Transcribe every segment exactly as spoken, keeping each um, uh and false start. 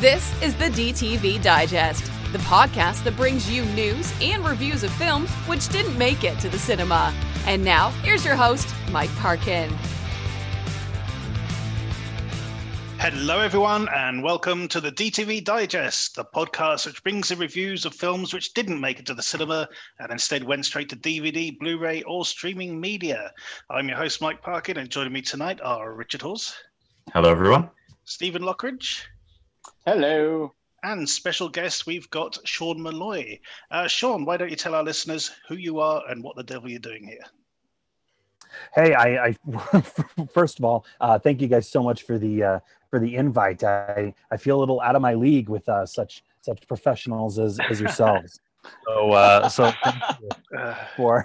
This is the D T V Digest, the podcast that brings you news and reviews of films which didn't make it to the cinema. And now, here's your host, Mike Parkin. Hello, everyone, and welcome to the D T V Digest, the podcast which brings you reviews of films which didn't make it to the cinema and instead went straight to D V D, Blu-ray, or streaming media. I'm your host, Mike Parkin, and joining me tonight are Richard Hawes. Hello, everyone. Stephen Lockridge. Hello. And special guest, we've got Sean Malloy. Uh, Sean, why don't you tell our listeners who you are and what the devil you're doing here? Hey, I, I first of all, uh, thank you guys so much for the uh, for the invite. I, I feel a little out of my league with uh, such such professionals as, as yourselves. So uh, so thank you for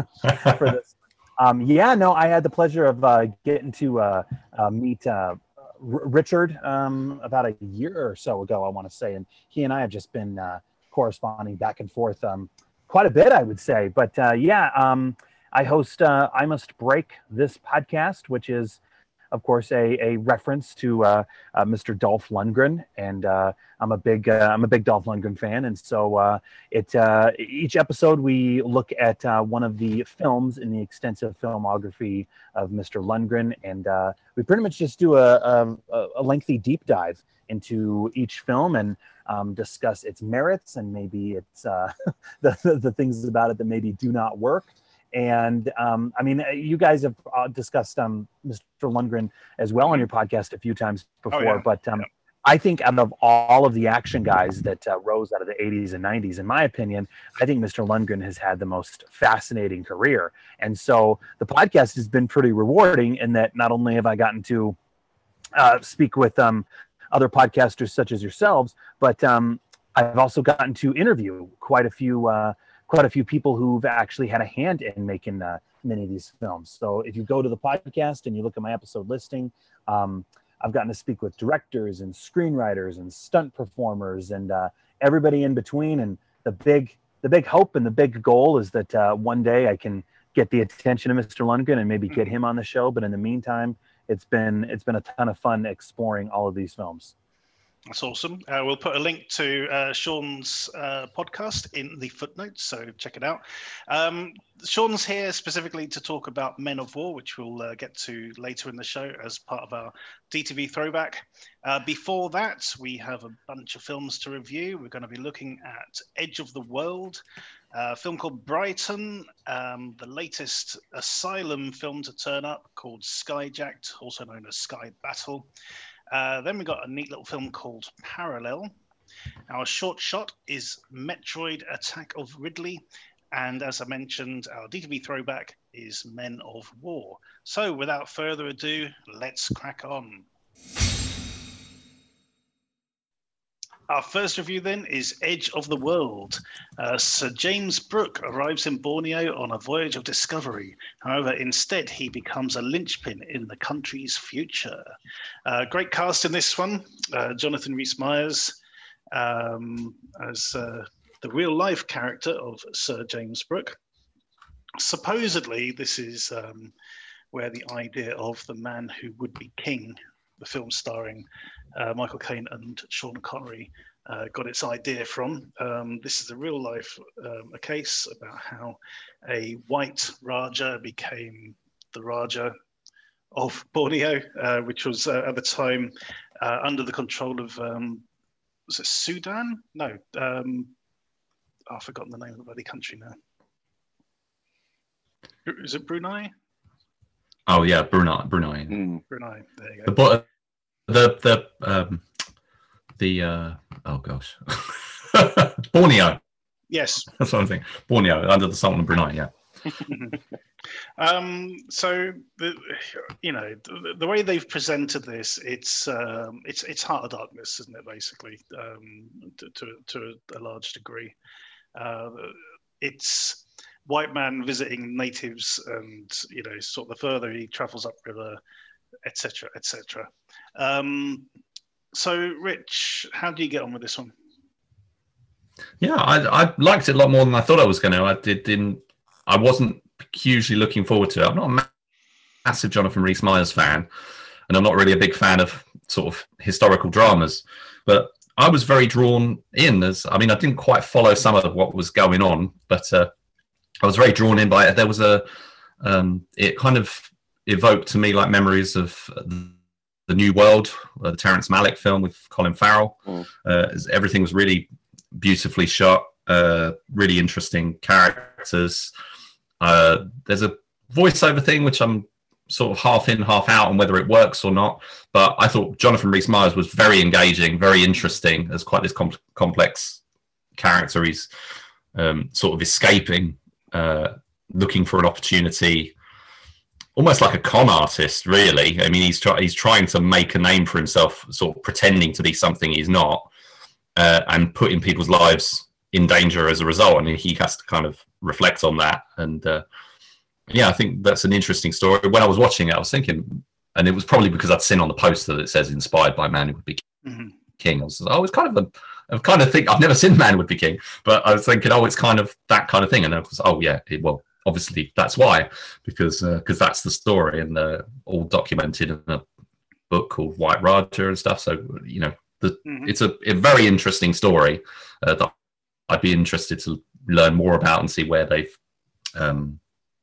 for this. Um, yeah, no, I had the pleasure of uh, getting to uh, uh, meet uh, R- Richard um, about a year or so ago, I want to say, and he and I have just been uh, corresponding back and forth um, quite a bit, I would say. But uh, yeah. Um, I host uh, I Must Break This podcast, which is, of course, a, a reference to uh, uh, Mister Dolph Lundgren, and uh, I'm a big uh, I'm a big Dolph Lundgren fan, and so uh, it uh, each episode we look at uh, one of the films in the extensive filmography of Mister Lundgren, and uh, we pretty much just do a, a, a lengthy deep dive into each film and um, discuss its merits and maybe its uh, the, the the things about it that maybe do not work. And um, I mean, you guys have uh, discussed um, Mister Lundgren as well on your podcast a few times before, oh, yeah. but um, yeah. I think out of all of the action guys that uh, rose out of the eighties and nineties, in my opinion, I think Mister Lundgren has had the most fascinating career. And so the podcast has been pretty rewarding in that not only have I gotten to uh, speak with um, other podcasters such as yourselves, but um, I've also gotten to interview quite a few uh, quite a few people who've actually had a hand in making uh, many of these films. So if you go to the podcast and you look at my episode listing, um, I've gotten to speak with directors and screenwriters and stunt performers and uh, everybody in between. And the big, the big hope and the big goal is that uh, one day I can get the attention of Mister Lundgren and maybe get him on the show. But in the meantime, it's been it's been a ton of fun exploring all of these films. That's awesome. Uh, we'll put a link to uh, Sean's uh, podcast in the footnotes, so check it out. Um, Sean's here specifically to talk about Men of War, which we'll uh, get to later in the show as part of our D T V throwback. Uh, before that, we have a bunch of films to review. We're going to be looking at Edge of the World, a film called Brighton, um, the latest Asylum film to turn up called Skyjacked, also known as Sky Battle. Uh, then we got a neat little film called Parallel. Our short shot is Metroid Attack of Ridley. And as I mentioned, our D T V throwback is Men of War. So without further ado, let's crack on. Our first review then is Edge of the World. Uh, Sir James Brooke arrives in Borneo on a voyage of discovery. However, instead, he becomes a linchpin in the country's future. Uh, great cast in this one. Uh, Jonathan Rhys-Meyers um, as uh, the real-life character of Sir James Brooke. Supposedly, this is um, where the idea of the man who would be king, the film starring uh, Michael Caine and Sean Connery, uh, got its idea from. Um, this is a real life um, a case about how a white Raja became the Raja of Borneo, uh, which was uh, at the time uh, under the control of, um, was it Sudan? No, um, oh, I've forgotten the name of the bloody country now. Is it Brunei? Oh yeah, Brunei. Brunei. Mm. Brunei. There you The go. the the um the uh oh gosh, Borneo. Yes, That's what I'm thinking. Borneo under the Sultan of Brunei. Yeah. um, so the you know the, the way they've presented this, it's um, it's it's Heart of Darkness, isn't it? Basically, um, to, to to a large degree, uh, it's white man visiting natives, and you know, sort of the further he travels upriver, et cetera, et cetera. Um, so, Rich, how do you get on with this one? Yeah, I I liked it a lot more than I thought I was going to. I did, didn't. I wasn't hugely looking forward to it. I'm not a ma- massive Jonathan Rhys-Meyers fan, and I'm not really a big fan of sort of historical dramas. But I was very drawn in. As I mean, I didn't quite follow some of what was going on, but uh, I was very drawn in by it. There was a, um, it kind of evoked to me like memories of The New World, uh, the Terrence Malick film with Colin Farrell. Mm. Uh, everything was really beautifully shot, uh, really interesting characters. Uh, there's a voiceover thing which I'm sort of half in, half out on whether it works or not. But I thought Jonathan Rhys-Meyers was very engaging, very interesting as quite this com- complex character. He's um, sort of escaping, uh, looking for an opportunity, almost like a con artist, really. I mean, he's, try- he's trying to make a name for himself, sort of pretending to be something he's not, uh, and putting people's lives in danger as a result. And he has to kind of reflect on that. And uh, yeah, I think that's an interesting story. When I was watching it, I was thinking, and it was probably because I'd seen on the poster that it says inspired by Man Who Would Be mm-hmm. King. I was like, oh, it's kind of a, I kind of think, I've never seen Man Who Would Be King, but I was thinking, oh, it's kind of that kind of thing. And I was, oh yeah, it, well, obviously that's why, because because uh, that's the story, and uh, all documented in a book called White Raja and stuff. So, you know, the, mm-hmm. it's a, a very interesting story uh, that I'd be interested to learn more about and see where they've um,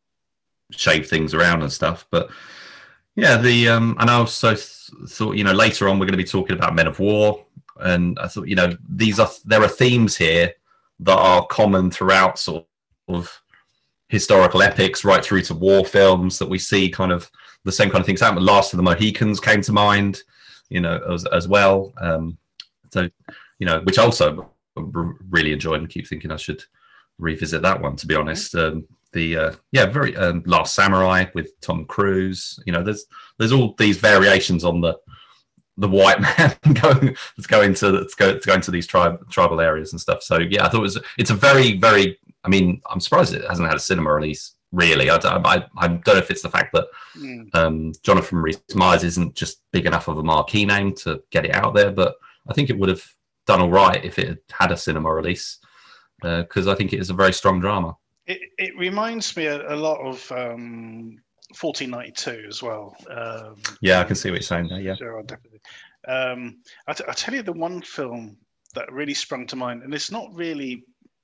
shaved things around and stuff. But yeah, the um, and I also th- thought, you know, later on we're going to be talking about Men of War, and I thought, you know, these are there are themes here that are common throughout sort of historical epics right through to war films, that we see kind of the same kind of things happen. Last of the Mohicans came to mind, you know, as, as well. Um, so, you know, which also really enjoyed and keep thinking I should revisit that one, to be honest. Um, the, uh, yeah, very um, Last Samurai with Tom Cruise, you know, there's, there's all these variations on the, the white man going, that's going to, that's go, to going to these tribe, tribal areas and stuff. So yeah, I thought it was, it's a very, very, I mean, I'm surprised it hasn't had a cinema release, really. I, I, I don't know if it's the fact that mm. um, Jonathan Rhys-Meyers isn't just big enough of a marquee name to get it out there, but I think it would have done all right if it had had a cinema release, because uh, I think it is a very strong drama. It, it reminds me a, a lot of um, fourteen ninety-two as well. Um, yeah, I can see what you're saying there, yeah. Sure, definitely. Um, I, t- I tell you the one film that really sprung to mind, and it's not really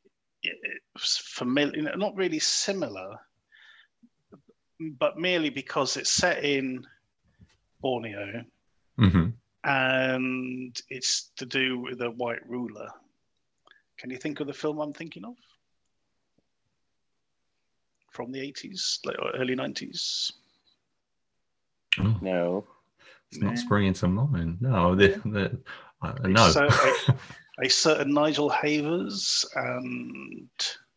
familiar, not really similar, but merely because it's set in Borneo, mm-hmm. and it's to do with a white ruler. Can you think of the film I'm thinking of? From the eighties, like early nineties? Oh, no. It's not springing to mind. No, the, the, uh, no. So, a, a certain Nigel Havers and...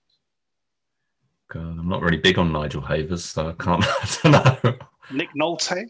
God, I'm not really big on Nigel Havers, so I can't. I don't know. Nick Nolte.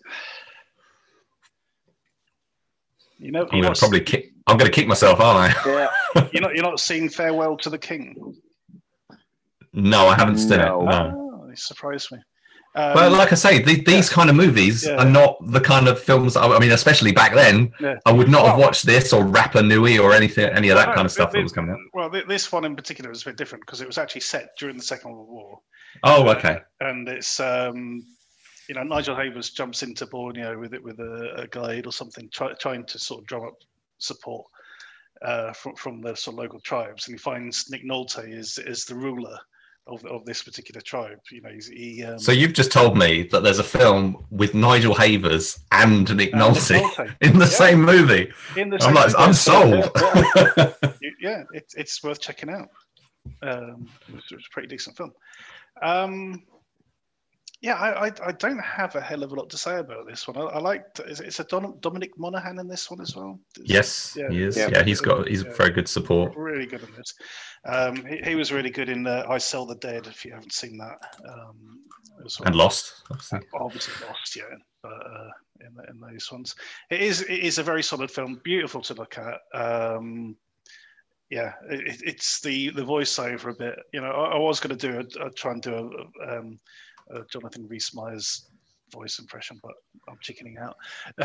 You know, I'm going to probably kick. I'm going to kick myself, aren't I? Yeah. you're not. You're not seeing Farewell to the King. No, I haven't seen no. it. No. Oh, it surprised me. Um, but like I say, the, these yeah. kind of movies yeah. are not the kind of films. I, I mean, especially back then, yeah. I would not well, have watched this or Rapa Nui or anything, any of that no, kind of stuff this, that was coming out. Well, this one in particular was a bit different because it was actually set during the Second World War. Oh, okay. Uh, and it's um, you know, Nigel Havers jumps into Borneo with it with a, a guide or something, try, trying to sort of drum up support uh, from from the sort of local tribes, and he finds Nick Nolte is is the ruler Of, of this particular tribe. You know, he's, he. Um, so you've just told me that there's a film with Nigel Havers and Nick and Nolte, Nick Nolte in the yeah. same movie. In the I'm same like, movie. I'm sold. Yeah, yeah. yeah it, it's worth checking out. Um, it's, it's a pretty decent film. Um, yeah, I, I I don't have a hell of a lot to say about this one. I, I like it's, it's a Don, Dominic Monaghan in this one as well. It's, yes, yeah, he is. Yeah, yeah he's got he's yeah, very good support. Really good in this. Um, he, he was really good in uh, I Sell the Dead. If you haven't seen that, um, and Lost, obviously, obviously Lost, yeah. But uh, in, in those ones, it is it is a very solid film, beautiful to look at. Um, yeah, it, it's the the voiceover a bit. You know, I, I was going to do a, a try and do a. Um, Uh, Jonathan Rhys-Meyers voice impression, but I'm chickening out.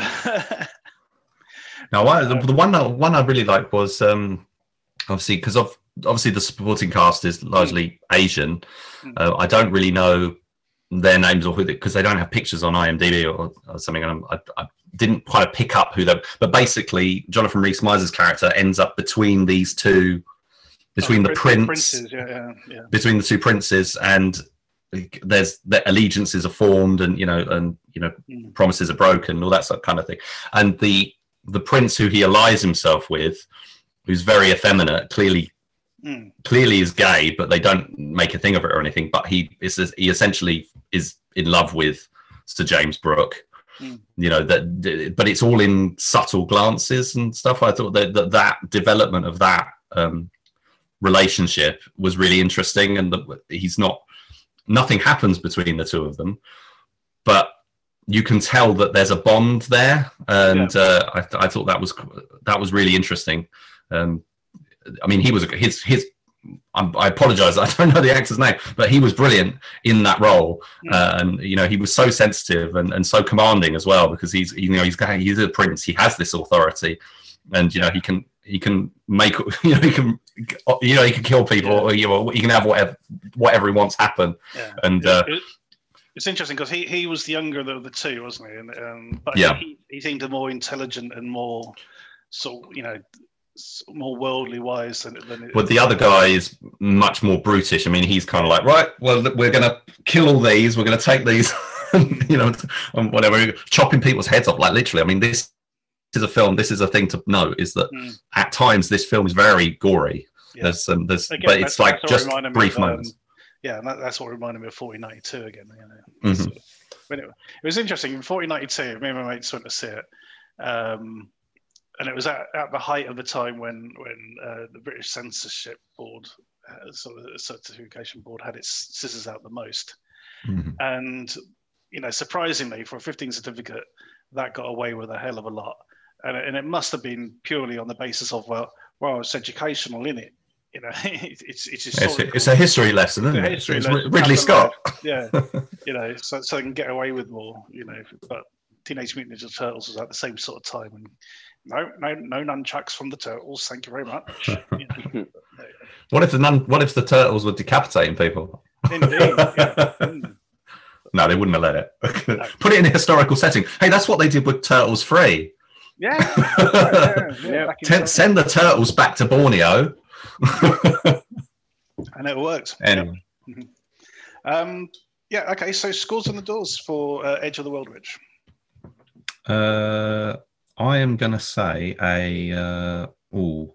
Now, I, the, the one that, one I really liked was um, obviously because of obviously the supporting cast is largely Asian. Mm. Uh, I don't really know their names or who, because they don't have pictures on IMDb or, or something. And I, I didn't quite pick up who they. But basically, Jonathan Rhys-Meyers' character ends up between these two, between oh, the prince, princes, yeah, yeah, yeah. between the two princes, and there's the allegiances are formed, and you know, and you know, mm. promises are broken, all that sort of kind of thing. And the the prince who he allies himself with, who's very effeminate, clearly. Mm. Clearly is gay, but they don't make a thing of it or anything. But he is he essentially is in love with Sir James Brooke. Mm. You know that, but it's all in subtle glances and stuff. I thought that that, that development of that um, relationship was really interesting, and that he's not nothing happens between the two of them, but you can tell that there's a bond there, and yeah. uh, I, th- I thought that was that was really interesting. Um, I mean, he was his his. I'm, I apologize, I don't know the actor's name, but he was brilliant in that role, yeah. uh, and you know he was so sensitive and, and so commanding as well, because he's you know he's he's a prince, he has this authority, and you know he can he can make you know he can you know he can kill people, yeah. or you know he can have whatever whatever he wants happen, yeah. and. Yeah. Uh, It's interesting because he, he was the younger of the two, wasn't he? And um, but yeah. he, he seemed more intelligent and more sort you know more worldly wise than. than but the other guy is much more brutish. I mean, he's kind of like, right, well, we're going to kill all these. We're going to take these, you know, and whatever, chopping people's heads off. Like literally, I mean, this is a film. This is a thing to note is that mm. at times this film is very gory. Yeah. There's, um, there's, Again, but it's like just brief moments. Um, Yeah, and that, that's what reminded me of fourteen ninety-two again. You know. Mm-hmm. So, but anyway, it was interesting. In fourteen ninety-two, me and my mates went to see it, um, and it was at, at the height of the time when when uh, the British Censorship Board, uh, sort of the certification board, had its scissors out the most. Mm-hmm. And you know, surprisingly, for a fifteen certificate, that got away with a hell of a lot. And, and it must have been purely on the basis of well, well, it's educational, in it. You know, it's it's it's, it's a history lesson, isn't it? History it's lesson. Ridley Scott. Yeah, you know, so so they can get away with more. You know, but Teenage Mutant Ninja Turtles was at the same sort of time, and no, no, no nunchucks from the Turtles. Thank you very much. You know, what if the nun? What if the Turtles were decapitating people? Indeed. Yeah. Mm. No, they wouldn't have let it. No. Put it in a historical setting. Hey, that's what they did with Turtles three. Yeah. yeah, yeah, yeah. Send the Turtles back to Borneo. And it works. Anyway. Yeah. Um, yeah, okay, so scores on the doors for uh, Edge of the World, Rich. Uh, I am going to say a. Uh, ooh.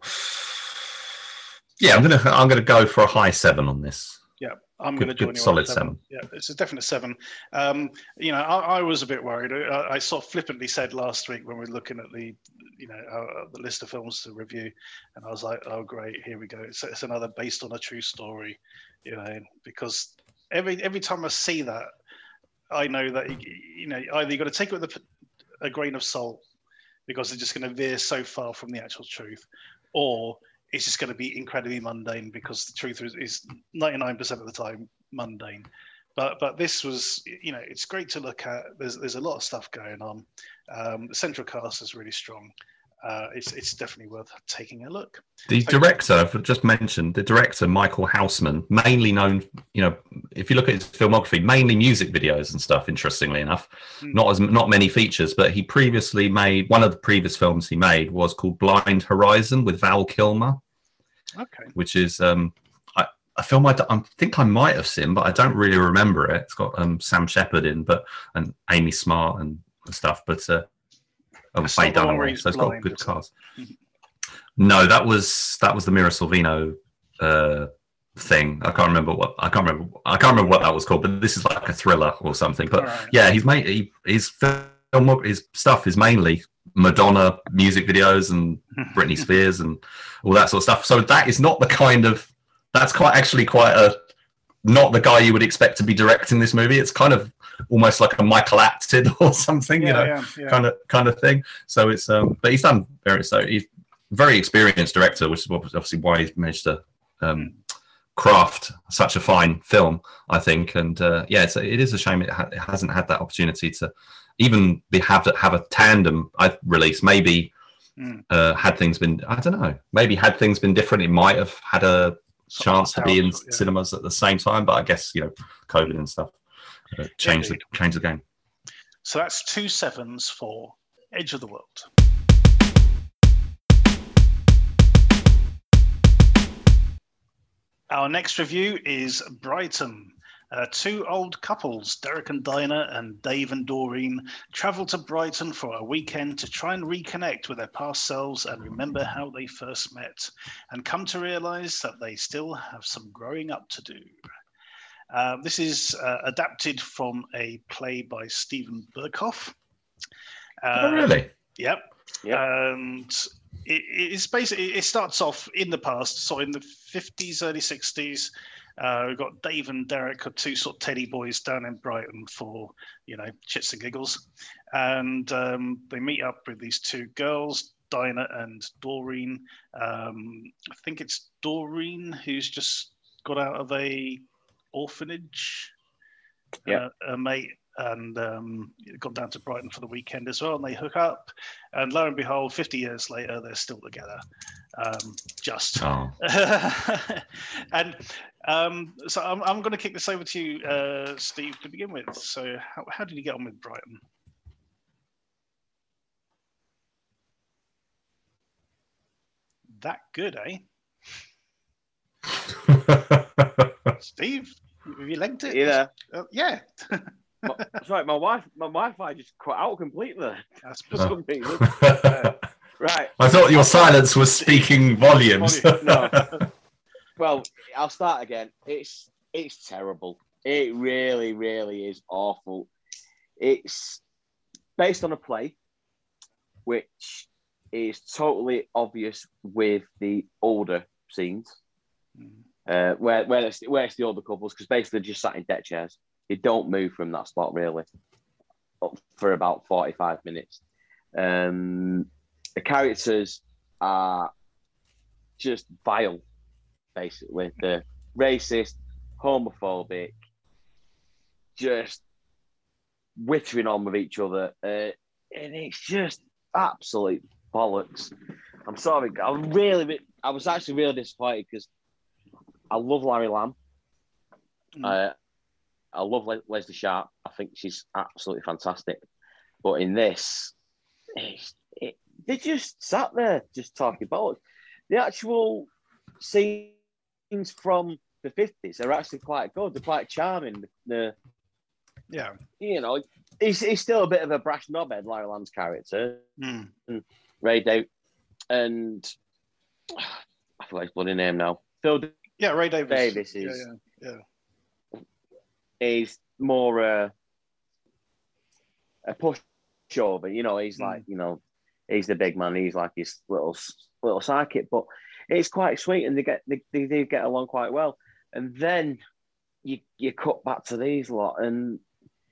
Yeah, I'm going to I'm going to go for a high seven on this. Yeah, I'm good, going to join good, you. Solid seven. seven. Yeah, it's a definite seven. Um, you know, I, I was a bit worried. I, I sort of flippantly said last week when we were looking at the, you know, uh, the list of films to review, and I was like, oh great, here we go. It's, it's another based on a true story, you know, because every every time I see that, I know that you know either you've got to take it with a, a grain of salt because it's just going to veer so far from the actual truth, or it's just going to be incredibly mundane because the truth is, is ninety-nine percent of the time mundane. But but this was, you know, it's great to look at. There's there's a lot of stuff going on. Um, the central cast is really strong. Uh, it's it's definitely worth taking a look. The so, director, I've just mentioned, the director, Michael Houseman, mainly known, you know, if you look at his filmography, mainly music videos and stuff, interestingly enough. Mm. Not as not many features, but he previously made, one of the previous films he made was called Blind Horizon with Val Kilmer. Okay. Which is um, I, a film I, I think I might have seen, but I don't really remember it. It's got um, Sam Shepard in, but and Amy Smart and, and stuff, but uh, oh, Faye Dunaway, so it's got a good cast. No, that was that was the Mira Sorvino uh, thing. I can't remember what I can't remember. I can't remember what that was called. But this is like a thriller or something. But right. yeah, he's made he, his film his stuff is mainly Madonna music videos and Britney Spears and all that sort of stuff. So that is not the kind of that's quite actually quite a not the guy you would expect to be directing this movie. It's kind of almost like a Michael Apted or something, yeah, you know, yeah, yeah. kind of kind of thing. So it's um, but he's done very so he's a very experienced director, which is obviously why he's managed to um, craft such a fine film, I think. And uh, yeah, it's, it is a shame it, ha- it hasn't had that opportunity to even be have have a tandem release. Maybe mm. uh, had things been I don't know. Maybe had things been different, it might have had a Something chance to be in yeah. cinemas at the same time. But I guess you know, COVID and stuff. uh, change the Indeed. change the game. So that's two sevens for Edge of the World. Our next review is Brighton. Uh, two old couples, Derek and Dinah and Dave and Doreen, travel to Brighton for a weekend to try and reconnect with their past selves and remember how they first met, and come to realise that they still have some growing up to do. Uh, this is uh, adapted from a play by Stephen Burkhoff. Uh, oh, really? Yep. Yep. And it, it's basically, it starts off in the past, so in the fifties, early sixties. Uh, we've got Dave and Derek, are two sort of teddy boys down in Brighton for, you know, shits and giggles. And um, they meet up with these two girls, Dinah and Doreen. Um, I think it's Doreen who's just got out of a orphanage. Yeah. Uh, a mate and um, gone down to Brighton for the weekend as well, and they hook up. And lo and behold, fifty years later, they're still together. Um, just. Oh. and um, so I'm, I'm going to kick this over to you, uh, Steve, to begin with. So how, how did you get on with Brighton? That good, eh? Steve, have you legged it? Yeah. Uh, yeah. My- That's right. My wife, my Wi-Fi just cut out completely. That's For bizarre. some reason. Uh, right. I thought your silence was speaking volumes. No. Well, I'll start again. It's it's terrible. It really, really is awful. It's based on a play, which is totally obvious with the older scenes, uh, where where it's, where it's the older couples, because basically they're just sat in deck chairs. They don't move from that spot really for about forty-five minutes. Um, the characters are just vile, basically. They're racist, homophobic, just whittering on with each other. Uh, and it's just absolute bollocks. I'm sorry. I'm really, I was actually really disappointed because I love Larry Lamb. Mm. Uh, I love Le- Leslie Sharp. I think she's absolutely fantastic. But in this, it's, it, they just sat there just talking bollocks. The actual scenes from the fifties are actually quite good. They're quite charming. The, Yeah. you know, he's, he's still a bit of a brash knobhead, Larry Lamb's character. Mm. And Ray Dav and I forgot his bloody name now. Phil Yeah, Ray Davis. Davis is Yeah, yeah, yeah. is more uh, a pushover. You know, he's Mm. like, you know, he's the big man. He's like his little little sidekick, but it's quite sweet, and they get they, they, they get along quite well. And then you you cut back to these lot, and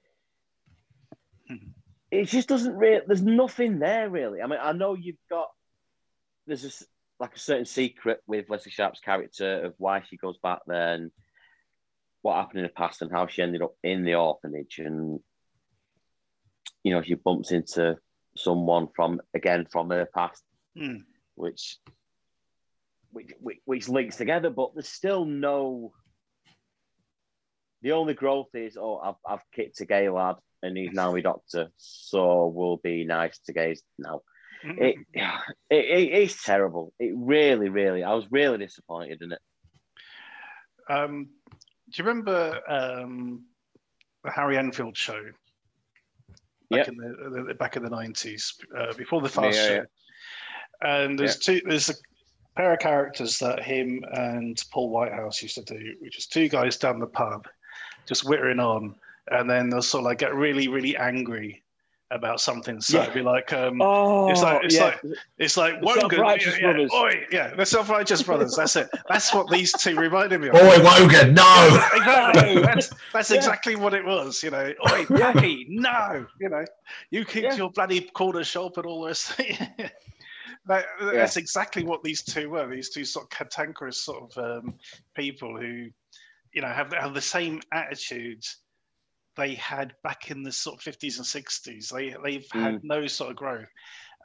Mm. it just doesn't really. There's nothing there really. I mean, I know you've got there's a, like a certain secret with Leslie Sharp's character of why she goes back there and what happened in the past and how she ended up in the orphanage, and you know she bumps into someone from again from her past, Mm. which, which which which links together. But there's still no. The only growth is, oh, I've I've kicked a gay lad and he's now my doctor, so we'll be nice to gays now. Mm. It, it, it it's terrible. It really, really. I was really disappointed in it. Um, do you remember um, the Harry Enfield show? Back Yep. in the, the back in the nineties, uh, before the Fast Yeah, Show. yeah. And there's two. There's a pair of characters that him and Paul Whitehouse used to do, which is two guys down the pub, just whittering on, and then they'll sort of like get really, really angry about something. So Yeah. it'd be like, um, Oh, it's like it's yeah. like it's like The Wogan, Self-Righteous yeah, yeah, Brothers. Oi, yeah, the self-righteous brothers. That's it. That's what these two reminded me of. Boy, Wogan, no! Exactly. That's, that's Yeah. exactly what it was, you know. Oi, Pappy, no, you know, you keep Yeah. your bloody corner shop and all this. that, that's exactly what these two were. These two sort of cantankerous sort of um, people who, you know, have have the same attitudes they had back in the sort of fifties and sixties. They they've had Mm. no sort of growth.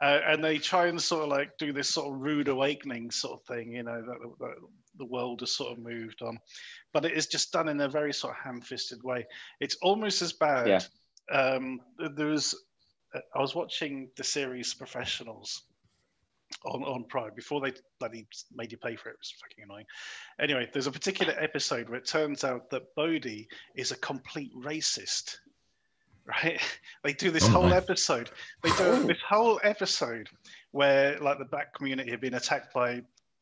uh, and they try and sort of like do this sort of rude awakening sort of thing, you know, that, that the world has sort of moved on, but it is just done in a very sort of ham-fisted way. It's almost as bad. Yeah. Um, there was, I was watching the series Professionals on, on Prime before they bloody made you pay for it. It was fucking annoying. Anyway, there's a particular episode where it turns out that Bodhi is a complete racist. Right? They do this Oh, whole nice. episode. They do this whole episode where like the black community have been attacked by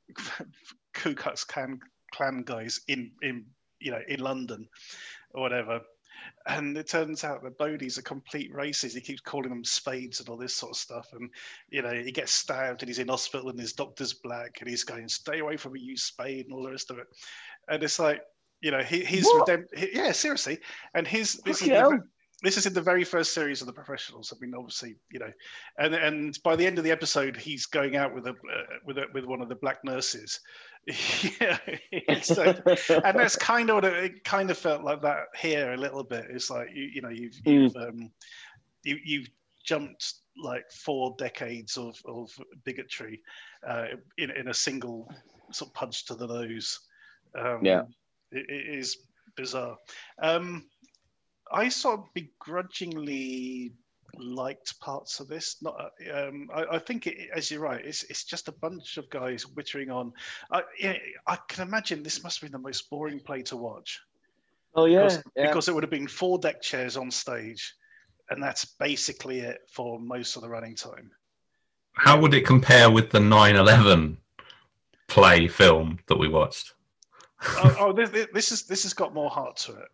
Ku Klux Klan, Klan guys in, in you know in London or whatever. And it turns out that Bodhi's a complete racist. He keeps calling them spades and all this sort of stuff. And, you know, he gets stabbed and he's in hospital and his doctor's black and he's going, stay away from me, you spade, and all the rest of it. And it's like, you know, he, he's, redemp- he, yeah, seriously. And his, this is, the, this is in the very first series of The Professionals. I mean, obviously, you know, and and by the end of the episode, he's going out with a, uh, with a, with one of the black nurses. Yeah, it's like, and that's kind of what it, it kind of felt like that here a little bit. It's like you, you know, you've you've, um, you, you've jumped like four decades of, of bigotry uh, in in a single sort of punch to the nose. Um, yeah, it, it is bizarre. Um, I sort of begrudgingly liked parts of this. Not, um, I, I think, it, as you're right, it's it's just a bunch of guys wittering on. I, yeah, I can imagine this must have been the most boring play to watch. Oh yeah, because, yeah. because it would have been four deck chairs on stage, and that's basically it for most of the running time. How would it compare with the nine eleven play film that we watched? oh, oh this, this is this has got more heart to it.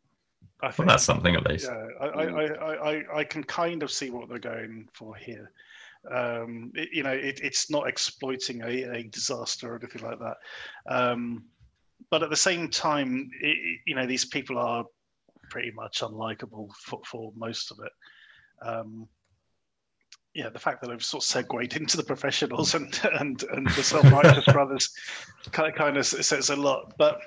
I think Well, that's something at least. Yeah, I, I, I, I, I can kind of see what they're going for here. Um, it, you know, it, it's not exploiting a, a disaster or anything like that. Um, but at the same time, it, you know, these people are pretty much unlikable for, for most of it. Um, yeah, the fact that I've sort of segued into The Professionals and and, and the Self-Righteous Brothers kind of, kind of says a lot. But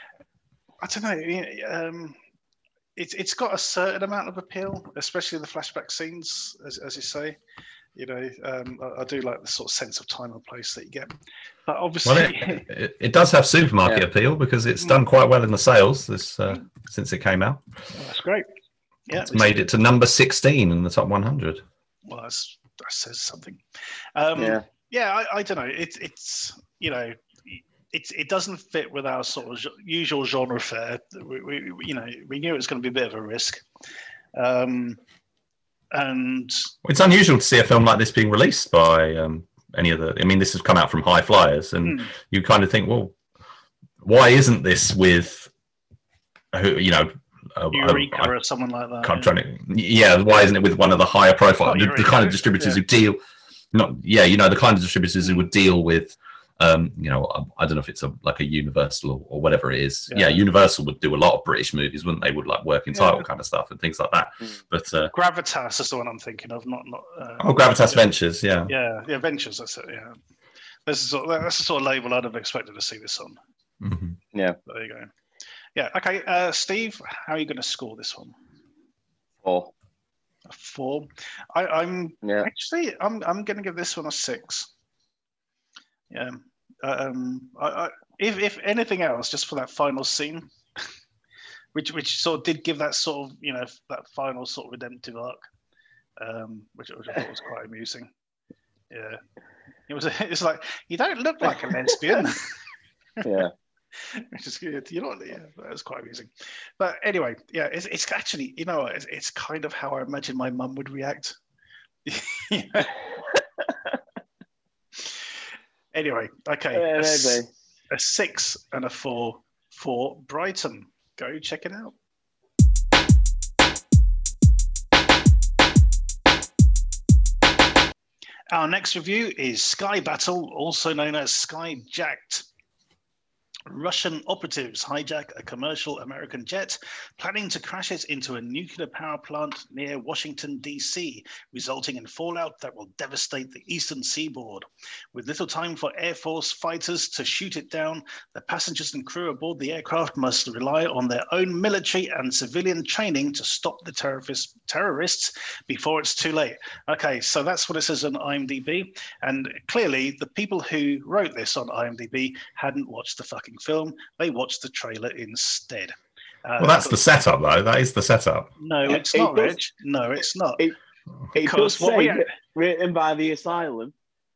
I don't know. Um, It's it's got a certain amount of appeal, especially the flashback scenes, as, as you say. You know, um, I, I do like the sort of sense of time and place that you get. But obviously, Well, it, it, it does have supermarket Yeah. appeal because it's done quite well in the sales this uh, since it came out. that's great. Yeah, It's made it to number sixteen in the top one hundred. Well, that's, that says something. Um, Yeah. yeah, I, I don't know. It, it's you know. It, it doesn't fit with our sort of usual genre fare. We, we, you know, we knew it was going to be a bit of a risk. Um, and It's unusual to see a film like this being released by um, any of the. I mean, this has come out from High Flyers, and Mm. you kind of think, well, why isn't this with, who you know, a, Eureka a, a, or someone like that. I'm trying to, yeah, why isn't it with one of the higher profile, Oh, the, the Eureka, kind of distributors yeah. who deal, not, yeah, you know, the kind of distributors who would deal with. Um, you know, I don't know if it's a like a Universal or, or whatever it is. Yeah. Yeah. Universal would do a lot of British movies, wouldn't they? Would like working title Yeah. kind of stuff and things like that. Mm. But uh, Gravitas is the one I'm thinking of, not not. Uh, oh, Gravitas yeah. Ventures, yeah. Yeah, yeah, Ventures. That's it. Yeah, this is sort of, that's the sort of label I'd have expected to see this on. hmm Yeah. There you go. Yeah. Okay, uh, Steve, how are you going to score this one? Four. A four. I, I'm Yeah. actually I'm I'm going to give this one a six. Yeah. Um. I, I, if if anything else, just for that final scene, which which sort of did give that sort of you know that final sort of redemptive arc, um, which, which I thought was quite amusing. Yeah. It was. It's like you don't look like a lesbian. Yeah. Which is good. You know, yeah, that was quite amusing. But anyway, yeah, it's, it's actually, you know, it's, it's kind of how I imagine my mum would react. Yeah. Anyway, okay, Yeah, a, s- maybe. a six and a four for Brighton. Go check it out. Our next review is Sky Battle, also known as Sky Jacked. Russian operatives hijack a commercial American jet, planning to crash it into a nuclear power plant near Washington, D C, resulting in fallout that will devastate the eastern seaboard. With little time for Air Force fighters to shoot it down, the passengers and crew aboard the aircraft must rely on their own military and civilian training to stop the terrorist, terrorists before it's too late. Okay, so that's what it says on IMDb. And clearly, the people who wrote this on IMDb hadn't watched the fucking film. They watched the trailer instead. Uh, well, that's the setup, though. That is the setup. No, Yeah, it's it not, does- Rich. No, it's not. It, it Because does what say we- writ- written by the Asylum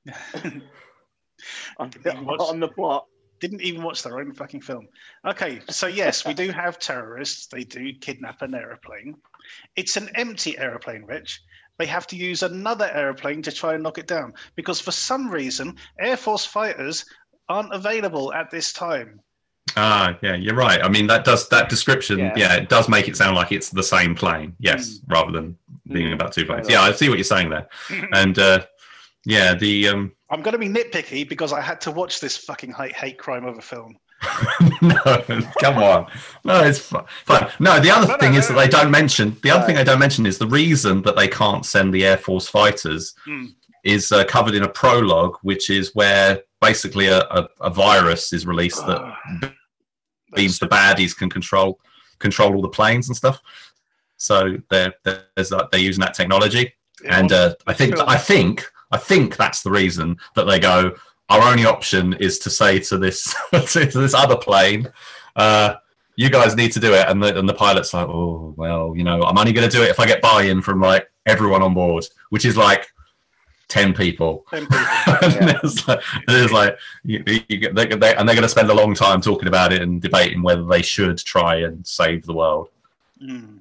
on, What's- on the plot. Didn't even watch their own fucking film. Okay, so yes, we do have terrorists. They do kidnap an aeroplane. It's an empty aeroplane, Rich. They have to use another aeroplane to try and knock it down because for some reason, Air Force fighters aren't available at this time. Ah, yeah, you're right. I mean, that does that description. Yeah. Yeah, it does make it sound like it's the same plane. Yes, rather than being Mm. about two planes. Right. Yeah, I see what you're saying there. And uh, yeah, the um, I'm going to be nitpicky because I had to watch this fucking hate, hate crime of a film. no, come on. No, it's fu- fine. No, the other No, no, thing no, is that no. they don't mention. The other Right. thing they don't mention is the reason that they can't send the Air Force fighters Mm. is uh, covered in a prologue, which is where basically a, a, a virus is released that Ugh. means the baddies can control control all the planes and stuff. So they're, there's that they're using that technology, and uh, I think I think I think that's the reason that they go. Our only option is to say to this to this other plane, uh, you guys need to do it, and the and the pilot's like, oh well, you know, I'm only going to do it if I get buy-in from like everyone on board, which is like ten people. Ten people. and it's like, it's like you, you get, they, they, and they're going to spend a long time talking about it and debating whether they should try and save the world. Mm.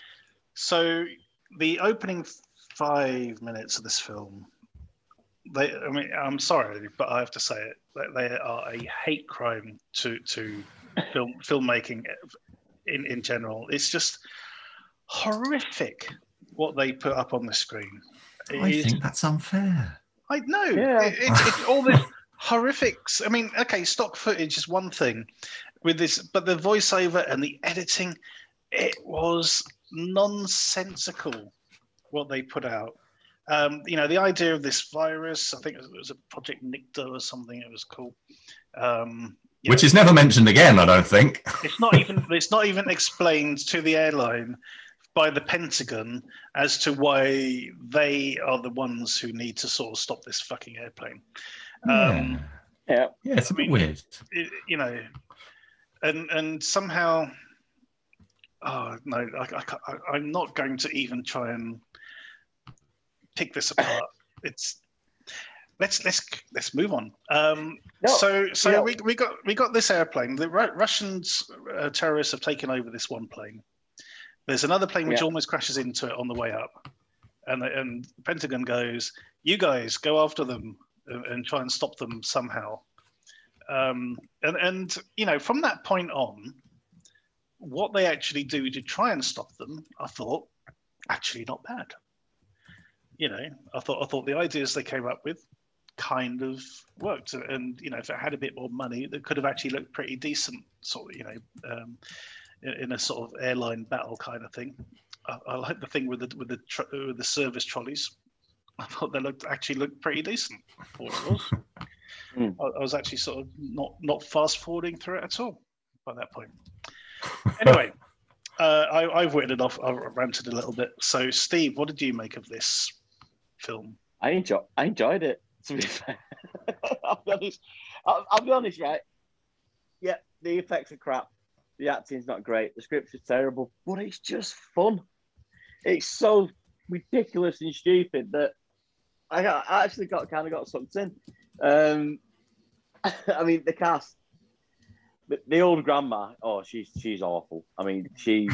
So the opening five minutes of this film, they, I mean, I'm sorry, but I have to say it. They, they are a hate crime to to film filmmaking in in general. It's just horrific what they put up on the screen. It I is- think that's unfair. I know. Yeah. It, it's, it's all this horrific. I mean, okay, stock footage is one thing with this, but the voiceover and the editing, it was nonsensical what they put out. Um, you know, the idea of this virus, I think it was a Project Nicto or something it was called. Um, you Which know, is never mentioned again, I don't think. it's not even it's not even explained to the airline by the Pentagon as to why they are the ones who need to sort of stop this fucking airplane. Um, yeah. Yeah. yeah, it's a I bit mean- weird. it, you know, and and somehow, oh no, I, I, can't- I, I'm not going to even try and pick this apart. It's let's let's let's move on. Um, No, so so yeah. we we got we got this airplane. The Ru- Russians uh, terrorists have taken over this one plane. There's another plane which Yeah. almost crashes into it on the way up, and the, and the Pentagon goes, "You guys go after them and, and try and stop them somehow." Um, and and you know, from that point on, what they actually do to try and stop them, I thought, actually not bad. You know, I thought I thought the ideas they came up with kind of worked, and you know, if it had a bit more money, it could have actually looked pretty decent. Sort of, you know. Um, in in a sort of airline battle kind of thing. I, I like the thing with the with the tr- with the service trolleys. I thought they looked actually looked pretty decent for what it was. Mm. I, I was actually sort of not not fast forwarding through it at all by that point. Anyway, uh, I, I've written it off. I've ranted a little bit. So, Steve, what did you make of this film? I enjoy. I enjoyed it. To be fair, I'll be honest. I'll, I'll be honest, right? Yeah, the effects are crap. The acting's not great. The scripts are terrible, but it's just fun. It's so ridiculous and stupid that I, got, I actually got kind of got sucked in. Um, I mean, the cast, the, the old grandma. Oh, she's she's awful. I mean, she.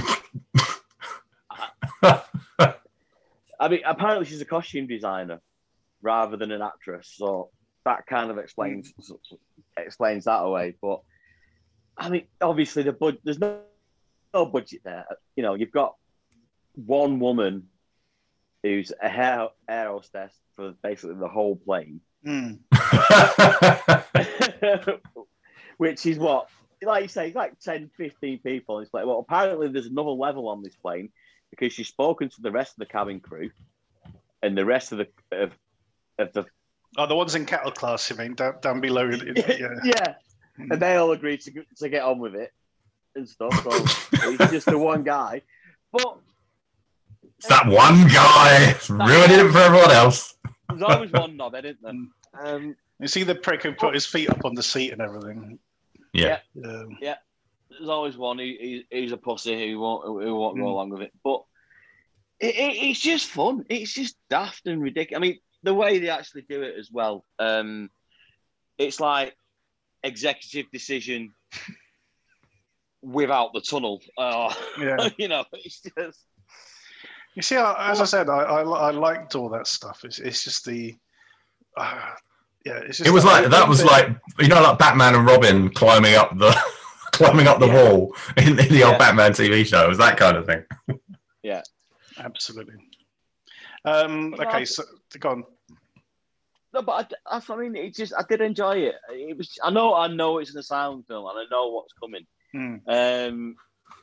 I mean, apparently she's a costume designer rather than an actress, so that kind of explains explains that away. But I mean, obviously the bud there's no no budget there. You know, you've got one woman who's a air, air hostess for basically the whole plane, Mm. which is what like you say, it's like ten, fifteen people. It's like, well, apparently there's another level on this plane because she's spoken to the rest of the cabin crew and the rest of the of, of the oh, the ones in cattle class, you mean, down, down below? Yeah. yeah, and they all agreed to to get on with it and stuff. So it's just the one guy, but it's that one guy ruining it for everyone else. There's always one knob, isn't there? Um, you see the prick who put his feet up on the seat and everything. Yeah, yeah. yeah. There's always one who he, he's a pussy who won't who won't mm. go along with it. But it, it, it's just fun. It's just daft and ridiculous. I mean, the way they actually do it as well. Um, it's like executive decision without the tunnel. Uh, yeah, you know, it's just. You see, as I said, I, I, I liked all that stuff. It's it's just the. Uh, Yeah, it's just it was like that was bit. like you know like Batman and Robin climbing up the climbing up the yeah. wall in, in the yeah. old Batman T V show. It was that kind of thing. Yeah, absolutely. Um, okay, so go on. No, but I, I mean, it just I did enjoy it. It was I know I know it's an asylum film and I know what's coming. Hmm. Um,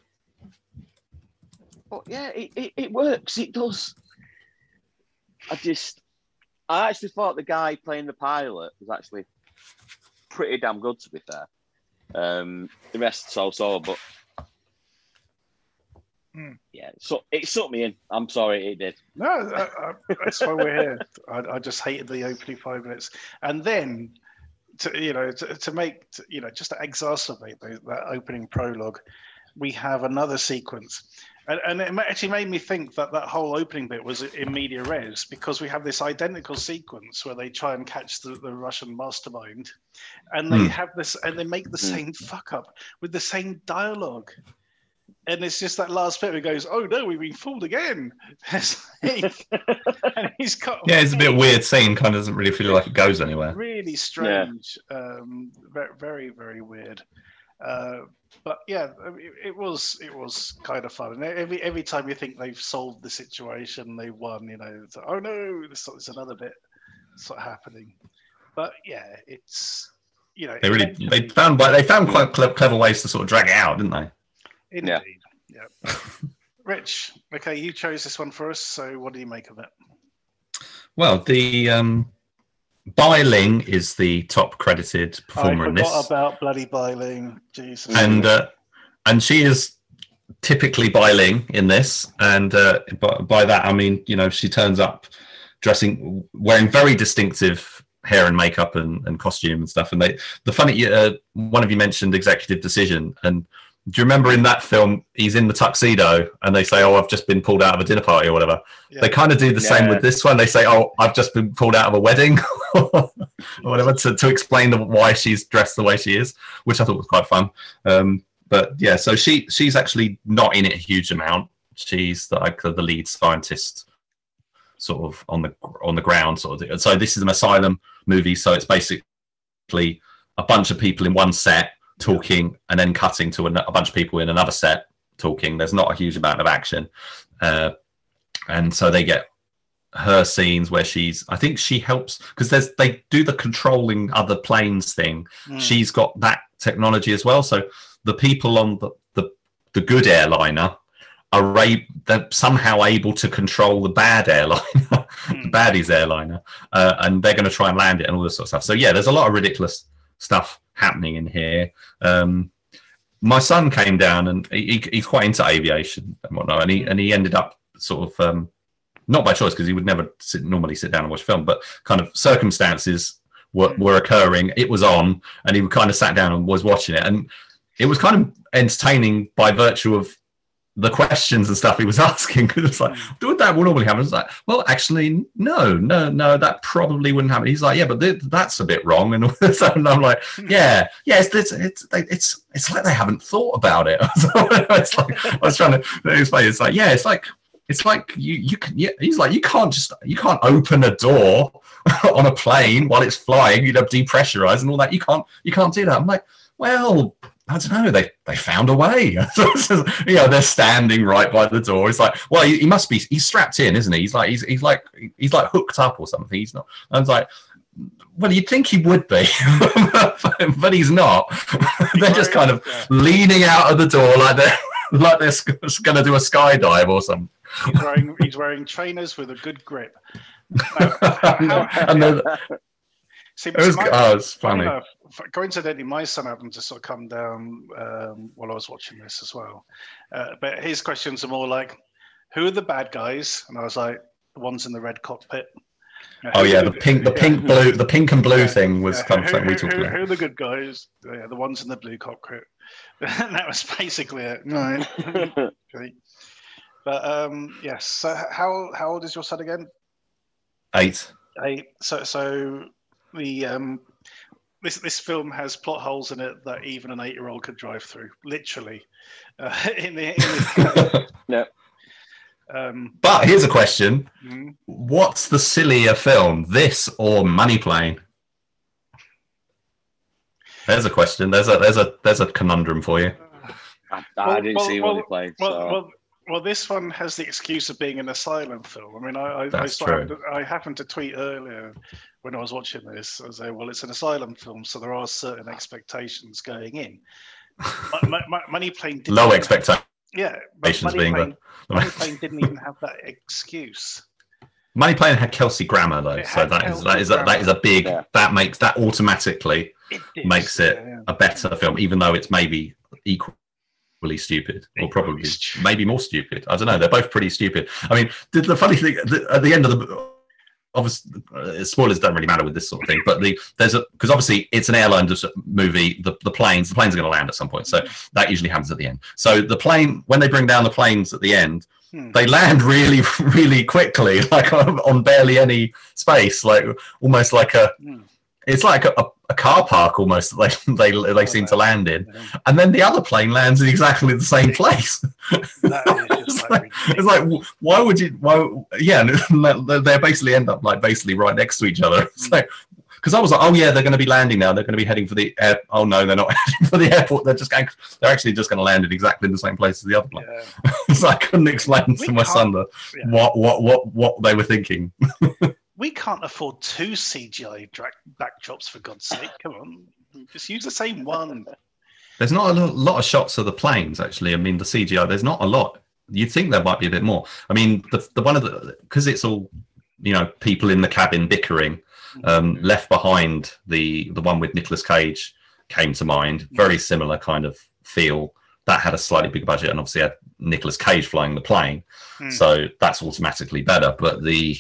but yeah, it, it, it works. It does. I just. I actually thought the guy playing the pilot was actually pretty damn good, to be fair. Um, the rest so-so, but mm. yeah, so it sucked me in. I'm sorry, it did. No, I, I, that's why we're here. I, I just hated the opening five minutes, and then to you know to, to make to, you know just to exacerbate the, that opening prologue, we have another sequence. And, and it actually made me think that that whole opening bit was in media res because we have this identical sequence where they try and catch the, the Russian mastermind, and they mm. have this and they make the same fuck up with the same dialogue, and it's just that last bit where he goes, "Oh no, we've been fooled again." Like, and he's got yeah, it's a bit weird scene. Kind of doesn't really feel like it goes anywhere. Really strange, yeah. um, very very weird. Uh, but yeah, it, it was it was kind of fun. And every every time you think they've solved the situation, they won. You know, it's like, oh no, there's, there's another bit sort of happening. But yeah, it's you know they really they found they found quite clever ways to sort of drag it out, didn't they? Indeed. Yeah. yeah. Rich, okay, you chose this one for us. So what do you make of it? Well, the. Um... Bai Ling is the top credited performer I in this. I forgot about bloody Bai Ling. Jesus. And uh, and she is typically Bai Ling in this, and uh, by, by that I mean you know she turns up dressing, wearing very distinctive hair and makeup and, and costume and stuff. And they the funny uh, one of you mentioned executive decision, and do you remember in that film he's in the tuxedo and they say, "Oh, I've just been pulled out of a dinner party" or whatever. Yeah. They kind of do the yeah. same with this one. They say, "Oh, I've just been pulled out of a wedding," or whatever, to, to explain the, why she's dressed the way she is, which I thought was quite fun. Um, but yeah, so she she's actually not in it a huge amount. She's the, like the lead scientist, sort of on the on the ground, sort of thing. So this is an asylum movie, so it's basically a bunch of people in one set talking and then cutting to a, a bunch of people in another set talking. There's not a huge amount of action, uh, and so they get her scenes where she's I think she helps because there's they do the controlling other planes thing. mm. She's got that technology as well, so the people on the the, the good airliner are a, they're somehow able to control the bad airliner, mm. the baddies airliner, uh, and they're going to try and land it and all this sort of stuff. So yeah, there's a lot of ridiculous stuff happening in here. Um, my son came down and he, he's quite into aviation and whatnot, and he and he ended up sort of um, not by choice because he would never sit, normally sit down and watch film, but kind of circumstances were, were occurring. It was on, and he kind of sat down and was watching it, and it was kind of entertaining by virtue of the questions and stuff he was asking. Because it's like, would that normally happen? It's like, well, actually, no, no, no, that probably wouldn't happen. He's like, yeah, but th- that's a bit wrong. And so I'm like, yeah, yeah, it's it's it's it's, it's like they haven't thought about it. It's like I was trying to explain. It's like, yeah, it's like it's like you you can. Yeah, he's like, you can't just you can't open a door on a plane while it's flying. You'd have depressurize and all that. You can't you can't do that. I'm like, well, I don't know. They they found a way. You know, they're standing right by the door. It's like, well, he, he must be. He's strapped in, isn't he? He's like he's he's like he's like hooked up or something. He's not. I was like, well, you'd think he would be, but he's not. They're just kind of leaning out of the door like they're like they're going to do a skydive or something. He's wearing he's wearing trainers with a good grip. Now, how, how, and then, see, it was, my, oh, it's funny. enough, coincidentally, my son happened to sort of come down um, while I was watching this as well. Uh, but his questions are more like, "Who are the bad guys?" And I was like, "The ones in the red cockpit." Now, oh yeah, the pink, the yeah. pink blue, the pink and blue yeah. thing was yeah. kind of who, something we who, talked who, about. Who are the good guys? Yeah, the ones in the blue cockpit. And that was basically it. Right. Okay. But um, yes. So how how old is your son again? Eight. Eight. So so the um, this this film has plot holes in it that even an eight year old could drive through. Literally. Uh, in the, in the no. Um, but here's a question: mm-hmm. What's the sillier film, this or Money Plane? There's a question. There's a there's a there's a conundrum for you. I, I well, didn't well, see well, Money Plane. Well, so. well, well, this one has the excuse of being an asylum film. I mean, I I, That's I, true. happened to, I happened to tweet earlier when I was watching this. I was like, well, it's an asylum film, so there are certain expectations going in. M- M- Money Plane didn't Low even- expectations Yeah, but Money being Plane, the Money Plane didn't even have that excuse. Money Plane had Kelsey Grammer though, It so had that is Kelsey that is a, that is a big Yeah. that makes that automatically It did, makes it yeah, yeah. a better film, even though it's maybe equally stupid or Equally probably stupid. maybe more stupid. I don't know. They're both pretty stupid. I mean, the, the funny thing the, at the end of the obviously uh, spoilers don't really matter with this sort of thing, but the there's a because obviously it's an airline dis- movie. The the planes the planes are going to land at some point, so that usually happens at the end. So the plane when they bring down the planes at the end. Hmm. They land really, really quickly, like on, on barely any space, like almost like a. Hmm. It's like a, a car park almost. They they they seem to land in, and then the other plane lands in exactly the same place. That is it's, just like, like it's like why would you? Why? Yeah, and they basically end up like basically right next to each other. It's like because I was like, oh yeah, they're going to be landing now. They're going to be heading for the air. Oh no, they're not heading for the airport. They're just going. They're actually just going to land in exactly the same place as the other plane. Yeah. So I couldn't explain We to my son that yeah. what what what what they were thinking. We can't afford two C G I dra- backdrops for God's sake. Come on, just use the same one. There's not a lo- lot of shots of the planes actually. I mean, the C G I. There's not a lot. You'd think there might be a bit more. I mean, the the one of the because it's all you know people in the cabin bickering. Um, Left Behind, the the one with Nicolas Cage came to mind. Very similar kind of feel. That had a slightly bigger budget and obviously had Nicolas Cage flying the plane, Hmm. so that's automatically better. But the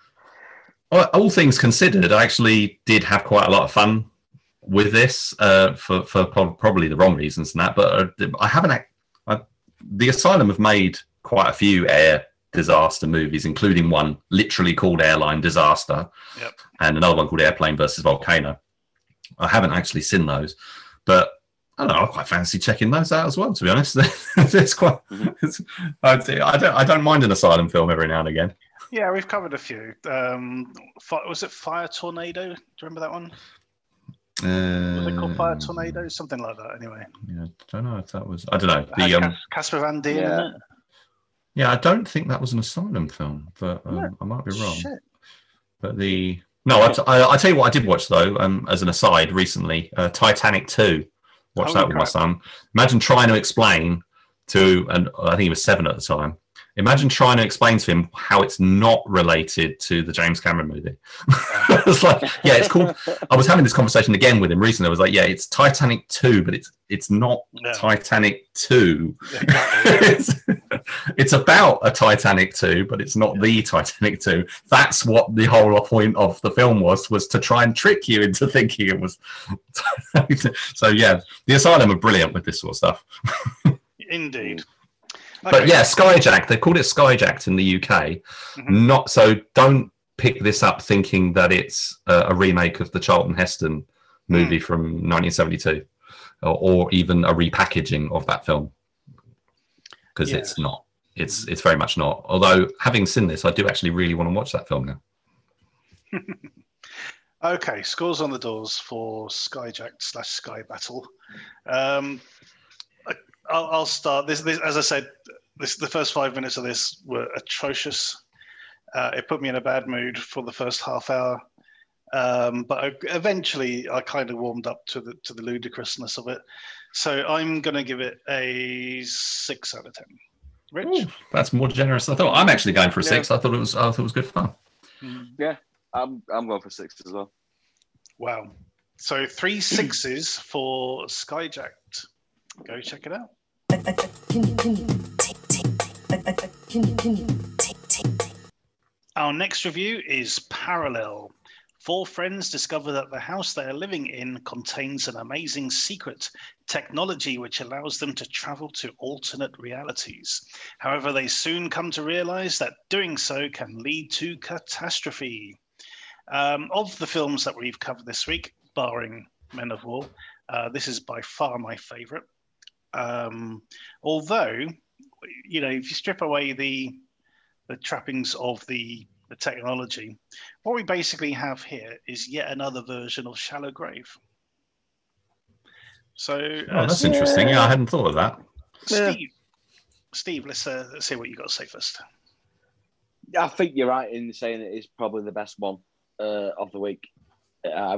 all, all things considered, I actually did have quite a lot of fun with this uh, for for pro- probably the wrong reasons and that. But uh, I haven't. Act- I, the Asylum have made quite a few air disaster movies, including one literally called Airline Disaster, Yep. and another one called Airplane versus Volcano. I haven't actually seen those, but I don't know. I quite fancy checking those out as well. To be honest, it's quite. It's, I'd say, I don't. I don't mind an asylum film every now and again. Yeah, we've covered a few. Um, fi- was it Fire Tornado? Do you remember that one? Was it called Fire Uh, Tornado? Something like that. Anyway, yeah, I don't know if that was. I don't know. Had The um, Cas- Casper Van Dien Yeah. in it. yeah, I don't think that was an asylum film, but um, No. I might be wrong. Shit. But the no, I, t- I, I tell you what, I did watch though. Um, as an aside, recently, uh, Titanic two. Watched Holy that with my crap. son. Imagine trying to explain to, and I think he was seven at the time. Imagine trying to explain to him how it's not related to the James Cameron movie. It's like, yeah, it's called. I was having this conversation again with him recently. I was like, yeah, it's Titanic two, but it's it's not Yeah. Titanic two. Exactly. it's, it's about a Titanic two, but it's not the Titanic two. That's what the whole point of the film was, was to try and trick you into thinking it was. So yeah, the Asylum are brilliant with this sort of stuff. Indeed. But Okay. yeah, Skyjacked. They called it Skyjacked in the U K. Mhm. Not so. Don't pick this up thinking that it's a, a remake of the Charlton Heston movie Mm. from nineteen seventy-two, or, or even a repackaging of that film, because Yeah. it's not. It's it's very much not. Although having seen this, I do actually really want to watch that film now. Okay, scores on the doors for Skyjacked slash Sky Battle. Um, I, I'll, I'll start. This, this, as I said, this the first five minutes of this were atrocious. Uh, it put me in a bad mood for the first half hour. Um, but I, eventually, I kind of warmed up to the to the ludicrousness of it. So I'm going to give it a six out of ten. Rich, Ooh, that's more generous than I thought. I'm actually going for a six. Yeah. I thought it was. I thought it was good fun. Yeah, I'm I'm going for six as well. Wow. So three sixes for Skyjacked. Go check it out. Our next review is Parallel. Four friends discover that the house they are living in contains an amazing secret, technology which allows them to travel to alternate realities. However, they soon come to realize that doing so can lead to catastrophe. Um, of the films that we've covered this week, barring Men of War, uh, this is by far my favorite. Um, although, you know, if you strip away the the trappings of the the technology, what we basically have here is yet another version of Shallow Grave. So, Oh, uh, that's interesting. Yeah, I hadn't thought of that. Steve, Steve, let's, uh, let's see what you got to say first. I think you're right in saying it is probably the best one uh, of the week. Uh,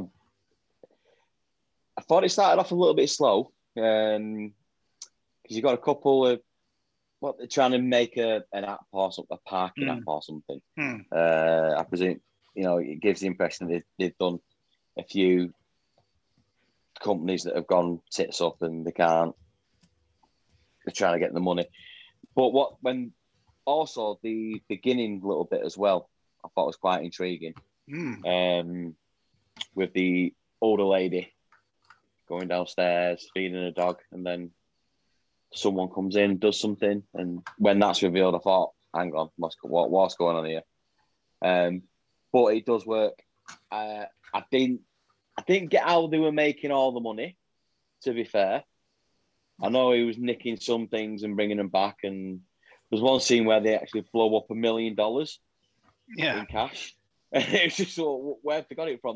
I thought it started off a little bit slow because um, you got a couple of what they're trying to make a an app or something, a parking Mm. app or something. Mm. Uh, I presume you know it gives the impression that they've, they've done a few companies that have gone tits up and they can't. They're trying to get the money, but what when also the beginning little bit as well, I thought was quite intriguing. Mm. Um, with the older lady going downstairs feeding a dog, and then someone comes in, does something, and when that's revealed, I thought, "Hang on, what's what, what's going on here?" Um, but it does work. Uh, I didn't, I didn't get how they were making all the money. To be fair, I know he was nicking some things and bringing them back, and there's one scene where they actually blow up a million dollars Yeah. in cash. It's just so where have they got it from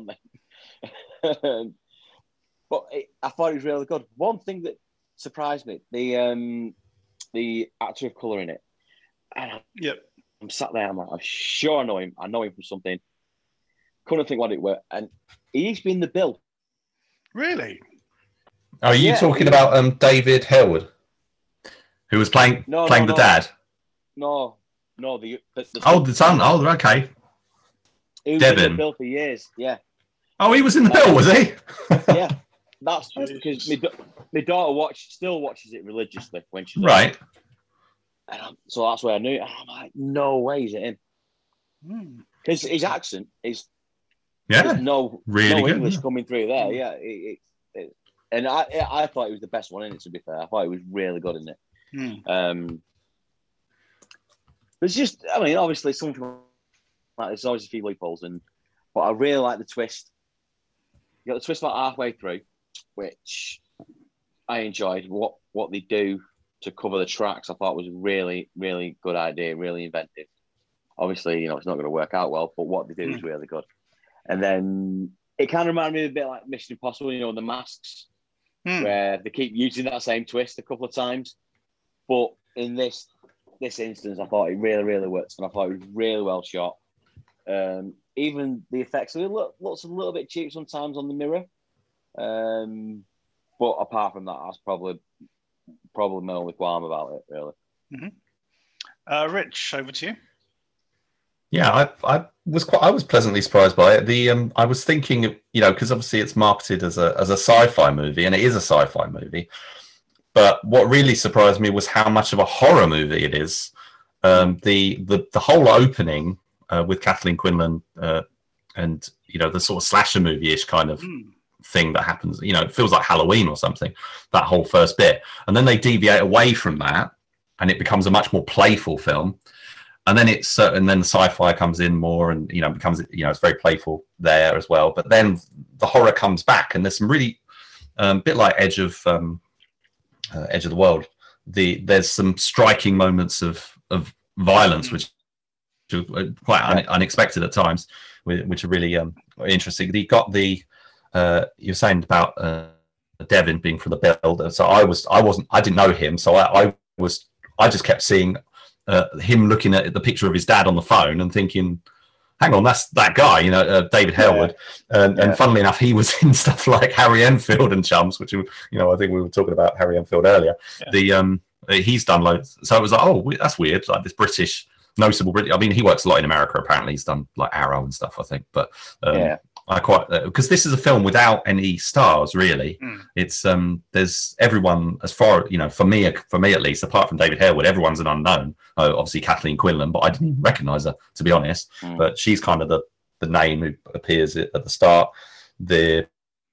then? But it, I thought it was really good. One thing that surprised me, the um, the actor of colour in it. And I'm, Yep. I'm sat there, I'm like, I'm sure I know him. I know him from something. Couldn't think what it were. And he's been the Bill. Really? Are you Yeah, talking he- about um, David Harewood, who was playing No, playing no, the no. dad? No, no, the, the, the Oh, the son. Oh, okay. he was in Devin. the Bill for years. Yeah, Oh, he was in the bill, was he? yeah. That's just because my, da- my daughter watch still watches it religiously when she's Right. And I'm, so that's where I knew it. And I'm like, no way is it him. Mm. Because his accent is Yeah. there's no really no good, English yeah. coming through there. Yeah, it, it, it, and I I thought it was the best one in it. To be fair, I thought it was really good in it. Mm. Um, there's just, I mean, obviously something like there's always a few loopholes, and but I really like the twist. You got the twist about halfway through, which I enjoyed. What what they do to cover the tracks, I thought was a really really good idea, really inventive. Obviously, you know, it's not going to work out well, but what they do is really good. And then it kind of reminded me a bit like Mission Impossible, you know, the masks, Mm. where they keep using that same twist a couple of times. But in this this instance, I thought it really, really worked, and I thought it was really well shot. Um, even the effects, it look, looks a little bit cheap sometimes on the mirror. Um, but apart from that, that's probably probably my only qualm about it, really. Uh, Rich, over to you. Yeah, I, I was quite, I was pleasantly surprised by it. The um, I was thinking, of, you know, because obviously it's marketed as a as a sci-fi movie, and it is a sci-fi movie. But what really surprised me was how much of a horror movie it is. Um, the the the whole opening uh, with Kathleen Quinlan uh, and you know the sort of slasher movie-ish kind of Mm. thing that happens. You know, it feels like Halloween or something. That whole first bit, and then they deviate away from that, and it becomes a much more playful film. And then it's uh, and then the sci-fi comes in more, and you know becomes you know it's very playful there as well. But then the horror comes back, and there's some really um, bit like Edge of um, uh, Edge of the World. The there's some striking moments of of violence, which are quite un- unexpected at times, which are really um, interesting. He got the uh, you're saying about uh, Devin being from the Bill. So I was I wasn't I didn't know him, so I, I was I just kept seeing. Uh, him looking at the picture of his dad on the phone and thinking, hang on, that's that guy, you know, uh, David Harewood. Yeah. And, and yeah. funnily enough, he was in stuff like Harry Enfield and Chums, which, you know, I think we were talking about Harry Enfield earlier. Yeah. The um, he's done loads. So it was like, oh, that's weird. Like this British, noticeable British. I mean, he works a lot in America. Apparently, he's done like Arrow and stuff, I think. But um, yeah. I quite because uh, this is a film without any stars really. Mm. It's um there's everyone as far you know for me for me at least apart from David Harewood, everyone's an unknown. Uh, obviously Kathleen Quinlan, but I didn't even recognise her to be honest. Mm. But she's kind of the the name who appears at the start. The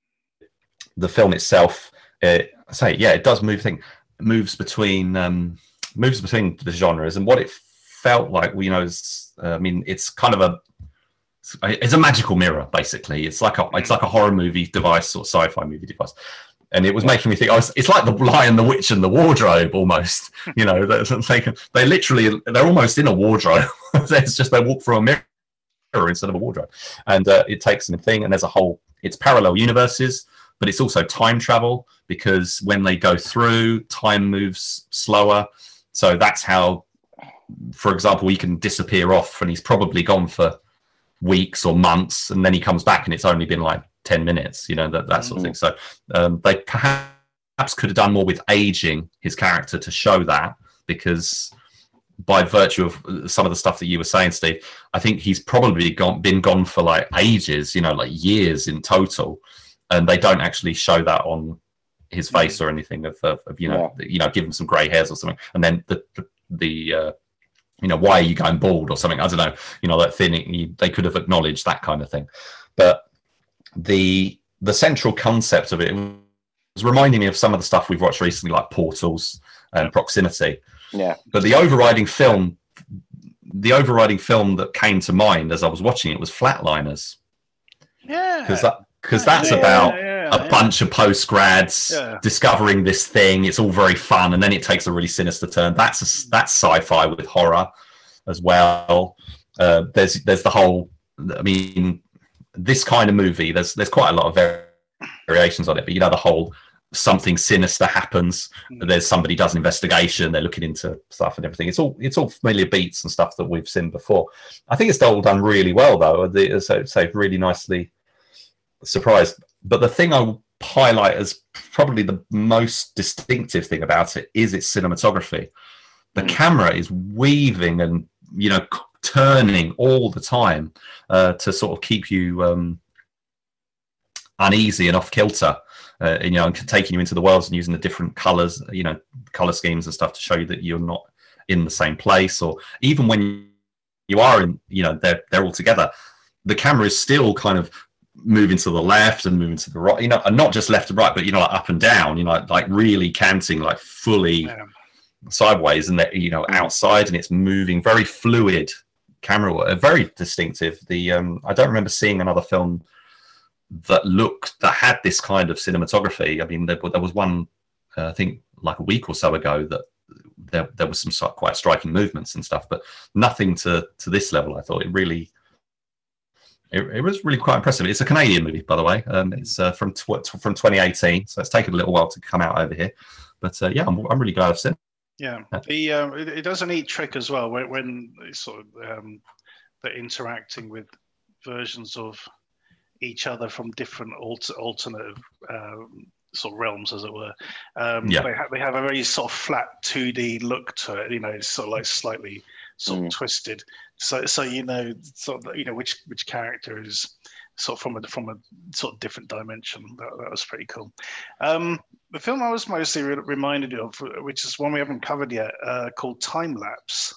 the film itself, uh, I say yeah, it does move thing moves between um moves between the genres and what it felt like. You know, is, uh, I mean, it's kind of a It's a magical mirror, basically. It's like a it's like a horror movie device or sci-fi movie device, and it was making me think. Oh, it's, it's like the Lion, the Witch, and the Wardrobe almost. You know, they, they, they literally they're almost in a wardrobe. It's just they walk through a mirror instead of a wardrobe, and uh, it takes them thing. And there's a whole. It's parallel universes, but it's also time travel because when they go through, time moves slower. So that's how, for example, he can disappear off, and he's probably gone for weeks or months, and then he comes back and it's only been like ten minutes, you know, that, that sort of thing. So um, they perhaps could have done more with aging his character to show that, because by virtue of some of the stuff that you were saying, Steve, I think he's probably gone, been gone for like ages, you know, like years in total, and they don't actually show that on his face or anything of, of, of you know, yeah. you know, give him some grey hairs or something, and then the the, the uh, you know, why are you going bald or something? I don't know. You know, that thing, you, they could have acknowledged that kind of thing. But the the central concept of it was reminding me of some of the stuff we've watched recently, like Portals and Proximity. Yeah. But the overriding film, the overriding film that came to mind as I was watching it was Flatliners. Yeah. Because that, because that's yeah, about yeah, yeah, a yeah. bunch of post-grads yeah. discovering this thing. It's all very fun, and then it takes a really sinister turn. That's a, that's sci-fi with horror as well. Uh, there's there's the whole. I mean, this kind of movie. There's there's quite a lot of var- variations on it, but you know, the whole something sinister happens. Mm. There's somebody does an investigation. They're looking into stuff and everything. It's all it's all familiar beats and stuff that we've seen before. I think it's all done really well, though. The, so so really nicely. Surprised, but the thing I will highlight as probably the most distinctive thing about it is its cinematography. The mm. camera is weaving and you know turning all the time uh, to sort of keep you um, uneasy and off kilter, uh, and, you know, and taking you into the worlds and using the different colors, you know, color schemes and stuff to show you that you're not in the same place, or even when you are in, you know, they're they're all together. The camera is still kind of moving to the left and moving to the right, you know, and not just left and right, but, you know, like up and down, you know, like really canting, like fully yeah. sideways and, you know, outside, and it's moving, very fluid camera work, very distinctive. The, um, I don't remember seeing another film that looked, that had this kind of cinematography. I mean, there, there was one, uh, I think like a week or so ago that there, there was some sort of quite striking movements and stuff, but nothing to, to this level. I thought it really, It, it was really quite impressive. It's a Canadian movie, by the way. Um, it's uh, from tw- from twenty eighteen, so it's taken a little while to come out over here. But uh, yeah, I'm, I'm really glad I've seen it. Yeah, the uh, it, it does a neat trick as well when, when it's sort of um, they're interacting with versions of each other from different alter, alternative um, sort of realms, as it were. Um, yeah. They, ha- they have a very sort of flat two D look to it. You know, it's sort of like slightly sort mm. of twisted. So, so you know, sort of, you know, which which character is sort of from a from a sort of different dimension. That, that was pretty cool. Um, the film I was mostly re- reminded of, which is one we haven't covered yet, uh, called Time Lapse.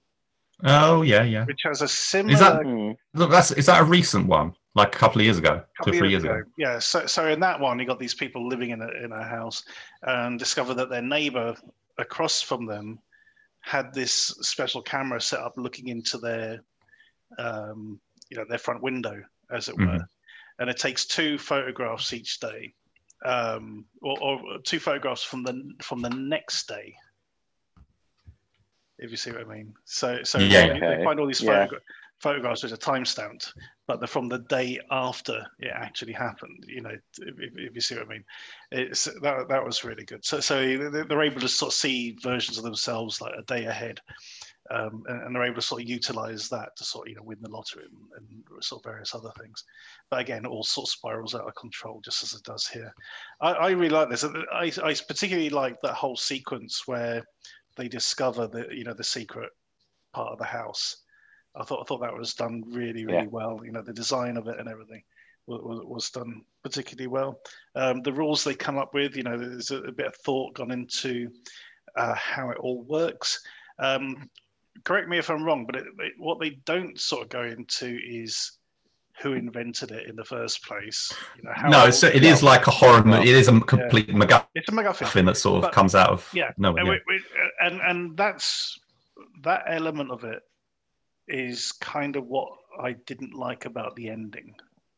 Oh yeah, yeah. Which has a similar. Is that look? That's is that a recent one? Like a couple of years ago, two or three years ago. ago. Yeah. So, so in that one, you got these people living in a in a house, and discover that their neighbor across from them had this special camera set up looking into their, um, you know, their front window, as it were, mm-hmm. and it takes two photographs each day, um, or, or two photographs from the from the next day. If you see what I mean. So, so yeah, they, okay. they find all these yeah. photogra- photographs which are time stamped, but they're from the day after it actually happened. You know, if, if you see what I mean. It's that that was really good. So, so they're able to sort of see versions of themselves like a day ahead. Um, and, and they're able to sort of utilize that to sort of, you know, win the lottery and, and sort of various other things. But again, it all sort of spirals out of control, just as it does here. I, I really like this. I, I particularly like that whole sequence where they discover the, you know, the secret part of the house. I thought I thought that was done really, really yeah. well. You know, the design of it and everything was, was done particularly well. Um, the rules they come up with, you know, there's a, a bit of thought gone into uh, how it all works. Um, correct me if I'm wrong, but it, it, what they don't sort of go into is who invented it in the first place. You know, how no, it, it's, it is like a horror movie. It is a complete yeah. MacGuffin. It's a MacGuffin that sort of but, comes out of yeah. nowhere. And, yeah. we, we, and and that's that element of it is kind of what I didn't like about the ending.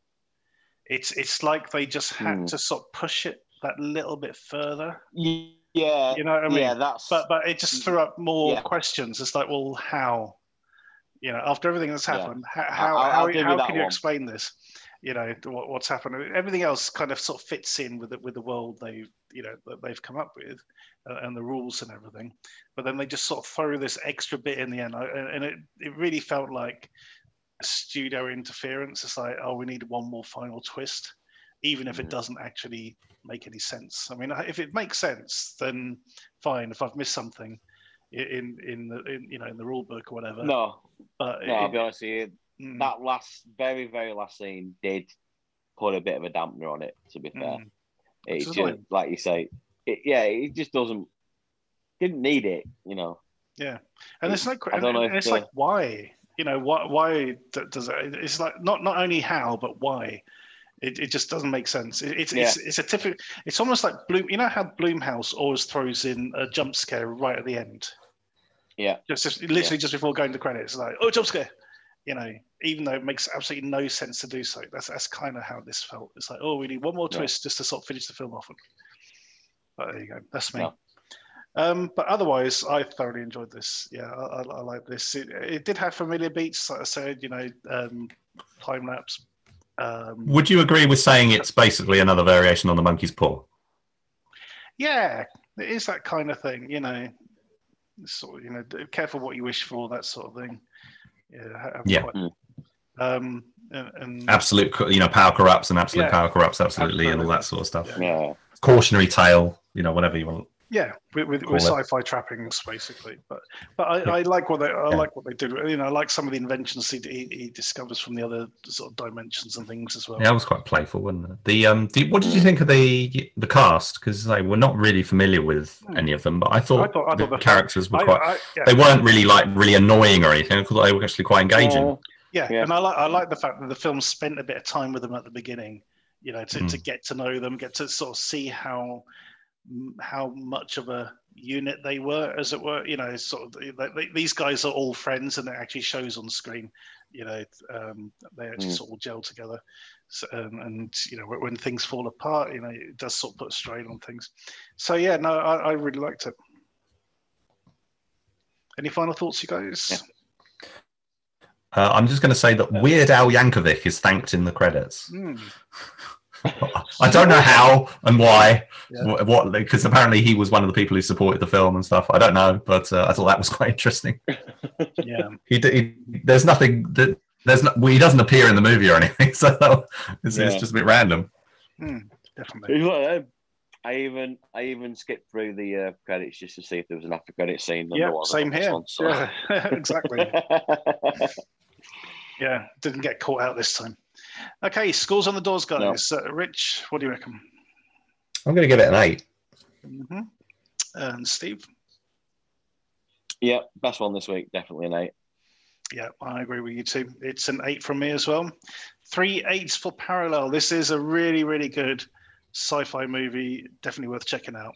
It's it's like they just had mm. to sort of push it that little bit further. Yeah, you know what I mean. Yeah, that's. But but it just threw up more yeah. questions. It's like, well, how? You know, after everything that's happened, yeah. how I'll, how I'll how, how can you one. explain this? You know, what, what's happened? Everything else kind of sort of fits in with the, with the world they you know that they've come up with uh, and the rules and everything. But then they just sort of throw this extra bit in the end, and it it really felt like studio interference. It's like, oh, we need one more final twist, even if it doesn't actually make any sense. I mean, if it makes sense, then fine. If I've missed something in in the in, you know in the rule book or whatever. No, but no, it, I'll be honest with you. Mm. That last, very very last scene did put a bit of a dampener on it. To be fair, mm. it just like, like you say, it, yeah, it just doesn't didn't need it, you know. Yeah, and it, it's like I don't know and it's the, like why. You know, why, why does it? It's like not, not only how, but why. It, it just doesn't make sense. It, it's, yeah. it's it's a typical. It's almost like Bloom. You know how Blumhouse always throws in a jump scare right at the end. Yeah. Just, just literally yeah. just before going to credits, it's like, oh, jump scare. You know, even though it makes absolutely no sense to do so. That's that's kind of how this felt. It's like, oh, we need one more twist yeah. just to sort of finish the film off. But there you go. That's me. No. Um, but otherwise, I thoroughly enjoyed this. Yeah, I, I, I like this. It, it did have familiar beats, like I said, you know, um, time lapse. Um, Would you agree with saying it's basically another variation on the monkey's paw? Yeah, it is that kind of thing. You know, sort of, you know, careful what you wish for, that sort of thing. Yeah. Yeah. Quite, um, and, and absolute, you know, power corrupts and absolute yeah, power corrupts absolutely, absolutely, and all that sort of stuff. Yeah. yeah. Cautionary tale, you know, whatever you want. Yeah, with, with, with sci-fi trappings, basically. But but I, yeah. I like what they I yeah. like what they did. You know, I like some of the inventions he, he, he discovers from the other sort of dimensions and things as well. Yeah, it was quite playful, wasn't it? The um, the, what did you think of the the cast? Because like, we're not really familiar with hmm. any of them, but I thought, I thought, I thought the, the characters were quite. I, I, yeah. They weren't really like really annoying or anything. I thought they were actually quite engaging. Uh, yeah. yeah, and I like I like the fact that the film spent a bit of time with them at the beginning. You know, to, mm. to get to know them, get to sort of see how how much of a unit they were, as it were. You know, sort of they, these guys are all friends, and it actually shows on screen. You know, um, they actually mm. sort of gel together, so, um, and you know, when things fall apart, you know, it does sort of put a strain on things. So yeah, no, I, I really liked it. Any final thoughts, you guys? Yeah. Uh, I'm just going to say that Weird Al Yankovic is thanked in the credits. Mm. I don't know how and why, yeah. what because apparently he was one of the people who supported the film and stuff. I don't know, but uh, I thought that was quite interesting. Yeah, he, he there's nothing that there's no, well, he doesn't appear in the movie or anything, so it's, yeah. it's just a bit random. Mm, definitely. I even I even skipped through the uh, credits just to see if there was an after credit scene. Yeah, same here. One, so. Yeah, exactly. Yeah, didn't get caught out this time. Okay, scores on the doors, guys. No. Uh, Rich, what do you reckon? I'm going to give it an eight. Mm-hmm. And Steve? Yeah, best one this week. Definitely an eight. Yeah, I agree with you too. It's an eight from me as well. Three eights for Parallel. This is a really, really good sci-fi movie. Definitely worth checking out.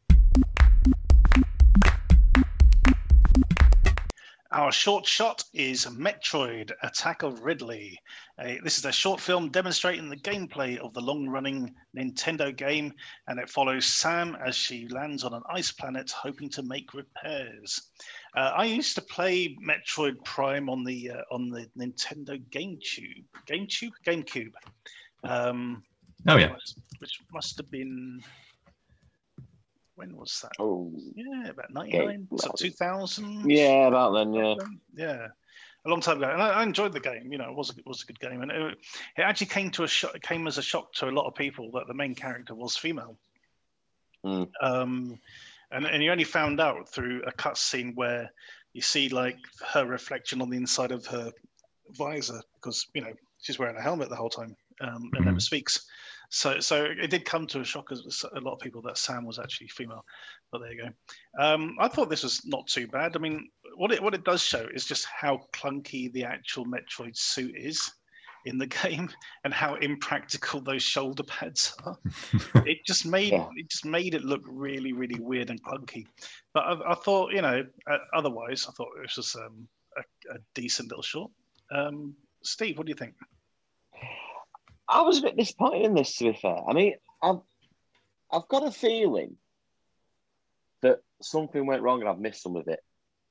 Our short shot is Metroid Attack of Ridley. Uh, this is a short film demonstrating the gameplay of the long-running Nintendo game, and it follows Sam as she lands on an ice planet hoping to make repairs. Uh, I used to play Metroid Prime on the uh, on the Nintendo GameCube. GameCube? GameCube. Um, oh, yeah. Which must have been... when was that? Oh, yeah, about ninety-nine, okay. so two thousand. Yeah, about then, yeah. Yeah, a long time ago. And I, I enjoyed the game. You know, it was, it was a good game. And it, it actually came to a shock, it came as a shock to a lot of people that the main character was female. Mm. Um, and, and you only found out through a cutscene where you see like her reflection on the inside of her visor, because, you know, she's wearing a helmet the whole time um, and Mm-hmm. never speaks. So, so it did come to a shock as a lot of people that Sam was actually female. But there you go. Um, I thought this was not too bad. I mean, what it what it does show is just how clunky the actual Metroid suit is in the game, and how impractical those shoulder pads are. It just made Yeah. it just made it look really, really weird and clunky. But I, I thought, you know, uh, otherwise, I thought it was just um, a, a decent little short. Um, Steve, what do you think? I was a bit disappointed in this, to be fair. I mean, I've, I've got a feeling that something went wrong and I've missed some of it.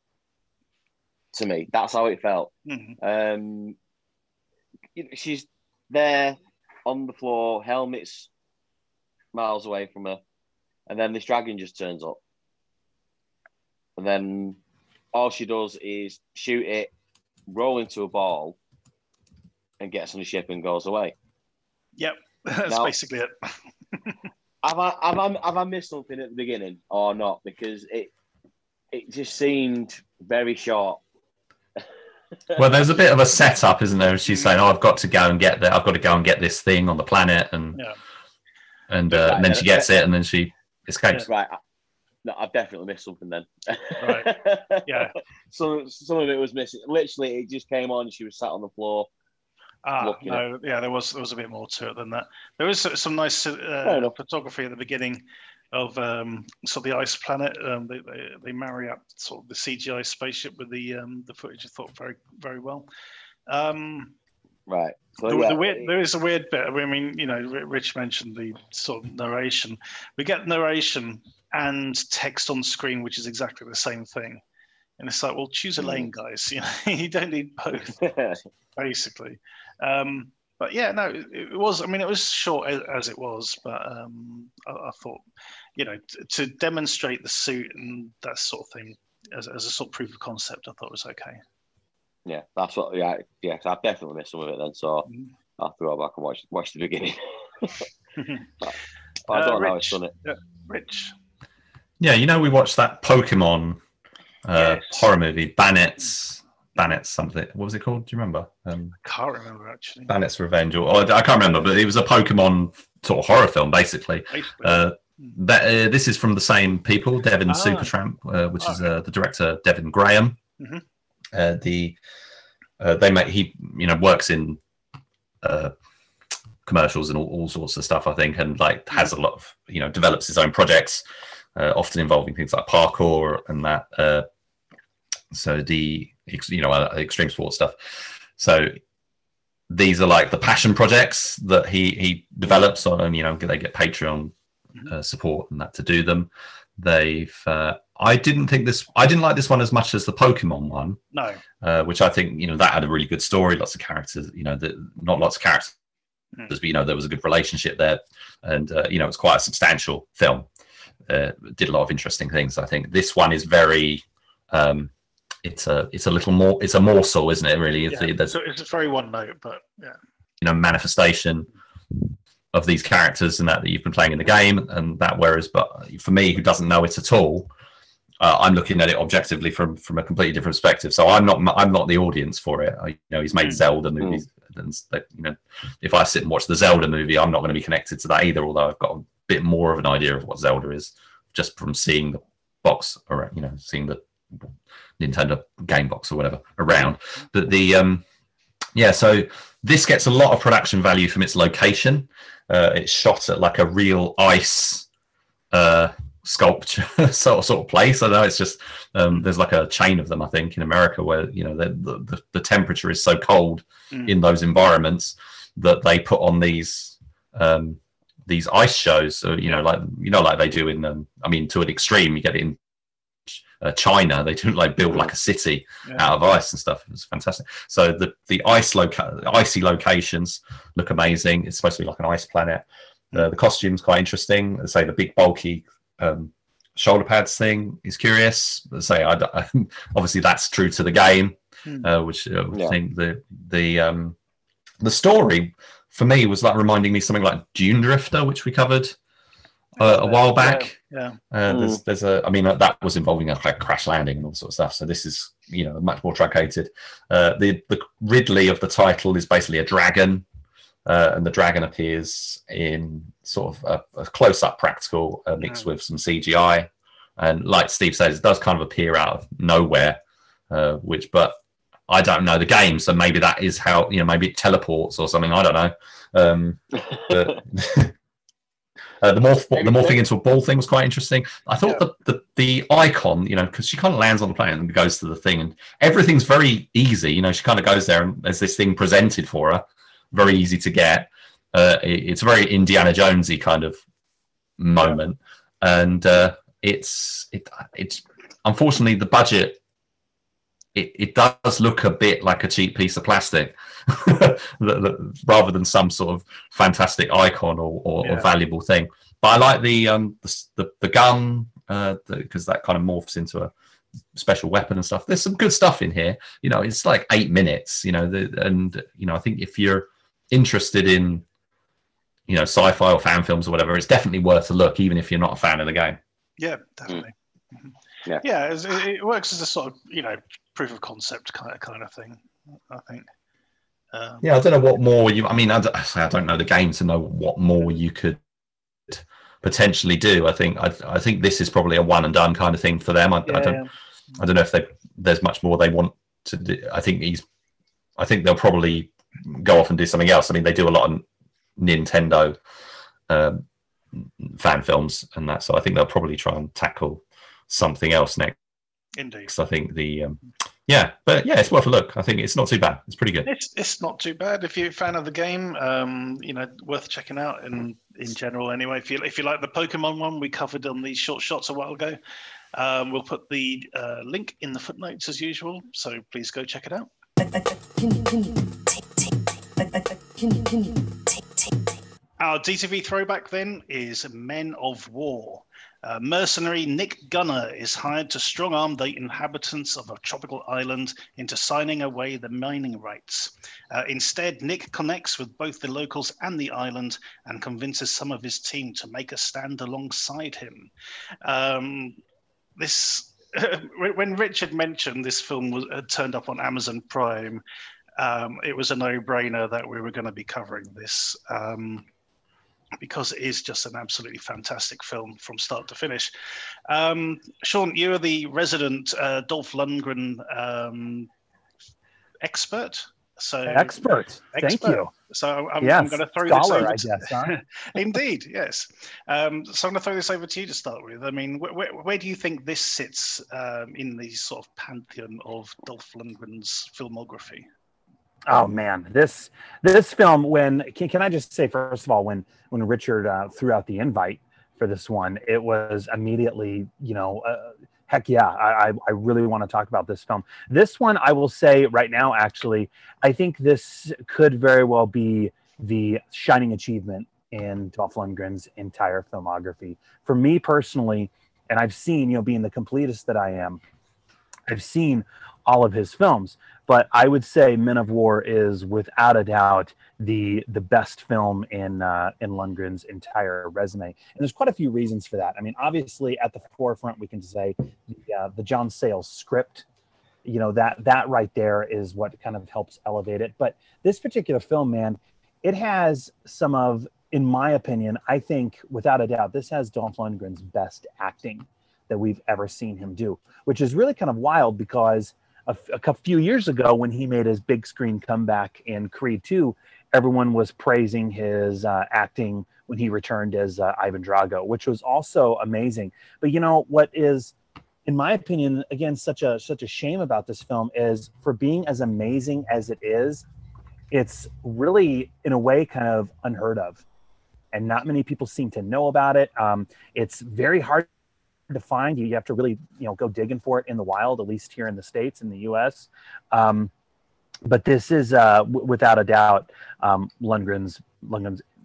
To me, that's how it felt. Mm-hmm. Um, you know, she's there on the floor, helmet's miles away from her, and then this dragon just turns up. And then all she does is shoot it, roll into a ball, and gets on the ship and goes away. Yep, that's Now- basically it. Have I, have, I, have I missed something at the beginning or not? Because it it just seemed very short. Well, there's a bit of a setup, isn't there? She's saying, "Oh, I've got to go and get that. I've got to go and get this thing on the planet," and Yeah. and, uh, and then she gets it, and then she escapes. Right. No, I've definitely missed something then. Right. Yeah. Some, some of it was missing. Literally, it just came on. She was sat on the floor. Ah, looking no, yeah, there was there was a bit more to it than that. There was some nice Fair uh, enough. photography at the beginning of um, sort of the ice planet. Um, they, they they marry up sort of the C G I spaceship with the um, the footage. I thought very very well. Um, Right. So, the, yeah, the weird, there is a weird bit. I mean, you know, Rich mentioned the sort of narration. We get narration and text on screen, which is exactly the same thing. And it's like, well, choose a lane, guys. You know, you don't need both, basically. Um, but yeah, no, it, it was. I mean, it was short as, as it was, but um, I, I thought, you know, t- to demonstrate the suit and that sort of thing as, as a sort of proof of concept, I thought was okay. yeah, that's what. Yeah, yeah. i I've definitely missed some of it then. So Mhm. I'll have to go back and watch watch the beginning. but, but I Uh, don't know how Rich, it's done it. uh, Rich. Yeah, you know, we watched that Pokemon uh, Yes. horror movie, Bannett's Bannett's something. What was it called? Do you remember? Um, Can't remember actually. Bannett's Revenge, or, or I can't remember, but it was a Pokemon sort of horror film, basically. Basically. Uh, that uh, this is from the same people, Devin Ah. Supertramp, uh, which Oh, is uh, the director, Devin Graham. Mhm. Uh, the uh, they make he you know works in uh, commercials and all, all sorts of stuff, I think, and like has a lot of you know develops his own projects, uh, often involving things like parkour and that. Uh, so the ex- you know uh, extreme sports stuff. So these are like the passion projects that he he develops on, and you know they get Patreon uh, support and that to do them. They've uh, I didn't think this I didn't like this one as much as the Pokemon one, no. uh, which I think you know that had a really good story, lots of characters, you know, the, not lots of characters, Mm. but you know there was a good relationship there, and uh, you know it's quite a substantial film. Uh, did a lot of interesting things. I think this one is very. Um, it's a it's a little more it's a morsel, isn't it? Really, it's, Yeah. there's So it's very one note, but yeah. you know manifestation of these characters and that that you've been playing in the game, and that whereas but for me who doesn't know it at all, uh, I'm looking at it objectively from from a completely different perspective. So I'm not I'm not the audience for it. I, you know he's made Mm. Zelda movies, and that, you know if I sit and watch the Zelda movie, I'm not going to be connected to that either. Although I've got a bit more of an idea of what Zelda is just from seeing the box around, you know, seeing the Nintendo game box or whatever around. But the um yeah, so this gets a lot of production value from its location. Uh, it's shot at like a real ice uh, sculpture sort of sort of place. I know it's just um, there's like a chain of them, I think, in America where you know the the, the temperature is so cold Mm. in those environments that they put on these um, these ice shows. So you know, like you know, like they do in um, I mean, to an extreme, you get it in uh, China. They do like build like a city Yeah. out of ice and stuff. It's fantastic. So the the ice loca- icy locations look amazing. It's supposed to be like an ice planet. Uh, the costume's quite interesting. Say the big bulky um, shoulder pads thing is curious. Say, I, I, obviously that's true to the game, hmm. uh, which I yeah. think the the um, the story for me was like reminding me something like Dune Drifter, which we covered uh, a while back. Yeah, yeah. Uh, mm. There's there's a, I mean uh, that was involving a like, crash landing and all sort of stuff. So this is you know much more truncated. Uh, the the Ridley of the title is basically a dragon. Uh, and the dragon appears in sort of a, a close-up practical uh, mixed yeah. with some C G I. And like Steve says, it does kind of appear out of nowhere, uh, which, but I don't know the game, so maybe that is how, you know, maybe it teleports or something, I don't know. Um, but, uh, the, morph, the morphing into a ball thing was quite interesting. I thought yeah. the, the, the icon, you know, because she kind of lands on the plane and goes to the thing, and everything's very easy, you know, she kind of goes there and there's this thing presented for her. Very easy to get. Uh, it, it's a very Indiana Jonesy kind of moment, and uh, it's it, it's unfortunately the budget. It, it does look a bit like a cheap piece of plastic, rather than some sort of fantastic icon or, or, yeah. or valuable thing. But I like the um the the, the gun because uh, that kind of morphs into a special weapon and stuff. There's some good stuff in here. You know, it's like eight minutes. You know, the, and you know, I think if you're interested in, you know, sci-fi or fan films or whatever, it's definitely worth a look, even if you're not a fan of the game. Yeah, definitely. Mm. Yeah, yeah, it, it works as a sort of, you know, proof of concept kind of kind of thing, I think. Um, yeah, I don't know what more you. I mean, I don't, I don't know the game to know what more you could potentially do. I think I, I think this is probably a one and done kind of thing for them. I, yeah. I don't I don't know if they there's much more they want to do. I think he's. I think they'll probably go off and do something else. I mean, they do a lot of Nintendo um, fan films and that, so I think they'll probably try and tackle something else next. Indeed. I think the um, yeah, but yeah, it's worth a look. I think it's not too bad. It's pretty good. It's it's not too bad if you're a fan of the game. Um, you know, worth checking out in in general. Anyway, if you if you like the Pokemon one we covered on these short shots a while ago, um, we'll put the uh, link in the footnotes as usual. So please go check it out. Our D T V throwback then is Men of War. Uh, mercenary Nick Gunner is hired to strong-arm the inhabitants of a tropical island into signing away the mining rights. Uh, instead, Nick connects with both the locals and the island and convinces some of his team to make a stand alongside him. Um, this, when Richard mentioned this film was uh, turned up on Amazon Prime, um, it was a no-brainer that we were going to be covering this. Um, because it is just an absolutely fantastic film from start to finish. Um, Sean, you're the resident uh, Dolph Lundgren um, expert. So expert. expert. Thank you. So I'm, yes. I'm going to throw Scholar, this over. I guess, huh? Indeed, yes. Um, so I'm going to throw this over to you to start with. I mean, wh- wh- where do you think this sits um, in the sort of pantheon of Dolph Lundgren's filmography? Oh man, this this film. When can, can I just say first of all, when when Richard uh, threw out the invite for this one, it was immediately, you know, uh, heck yeah, I I really want to talk about this film. This one, I will say right now, actually, I think this could very well be the shining achievement in Dolph Lundgren's entire filmography. For me personally, and I've seen, you know, being the completist that I am, I've seen all of his films, but I would say Men of War is without a doubt the the best film in uh, in Lundgren's entire resume, and there's quite a few reasons for that. I mean, obviously at the forefront we can say the, uh, the John Sayles script, you know, that that right there is what kind of helps elevate it. But this particular film, man, it has some of, in my opinion, I think without a doubt, this has Dolph Lundgren's best acting that we've ever seen him do, which is really kind of wild because a, a few years ago when he made his big screen comeback in Creed two, everyone was praising his uh, acting when he returned as uh, Ivan Drago, which was also amazing. But you know what is, in my opinion, again, such a such a shame about this film is for being as amazing as it is, it's really in a way kind of unheard of, and not many people seem to know about it. Um, it's very hard to find. You, you have to really, you know, go digging for it in the wild, at least here in the States, in the U S. Um, but this is, uh, w- without a doubt, um, Lundgren's, Lundgren's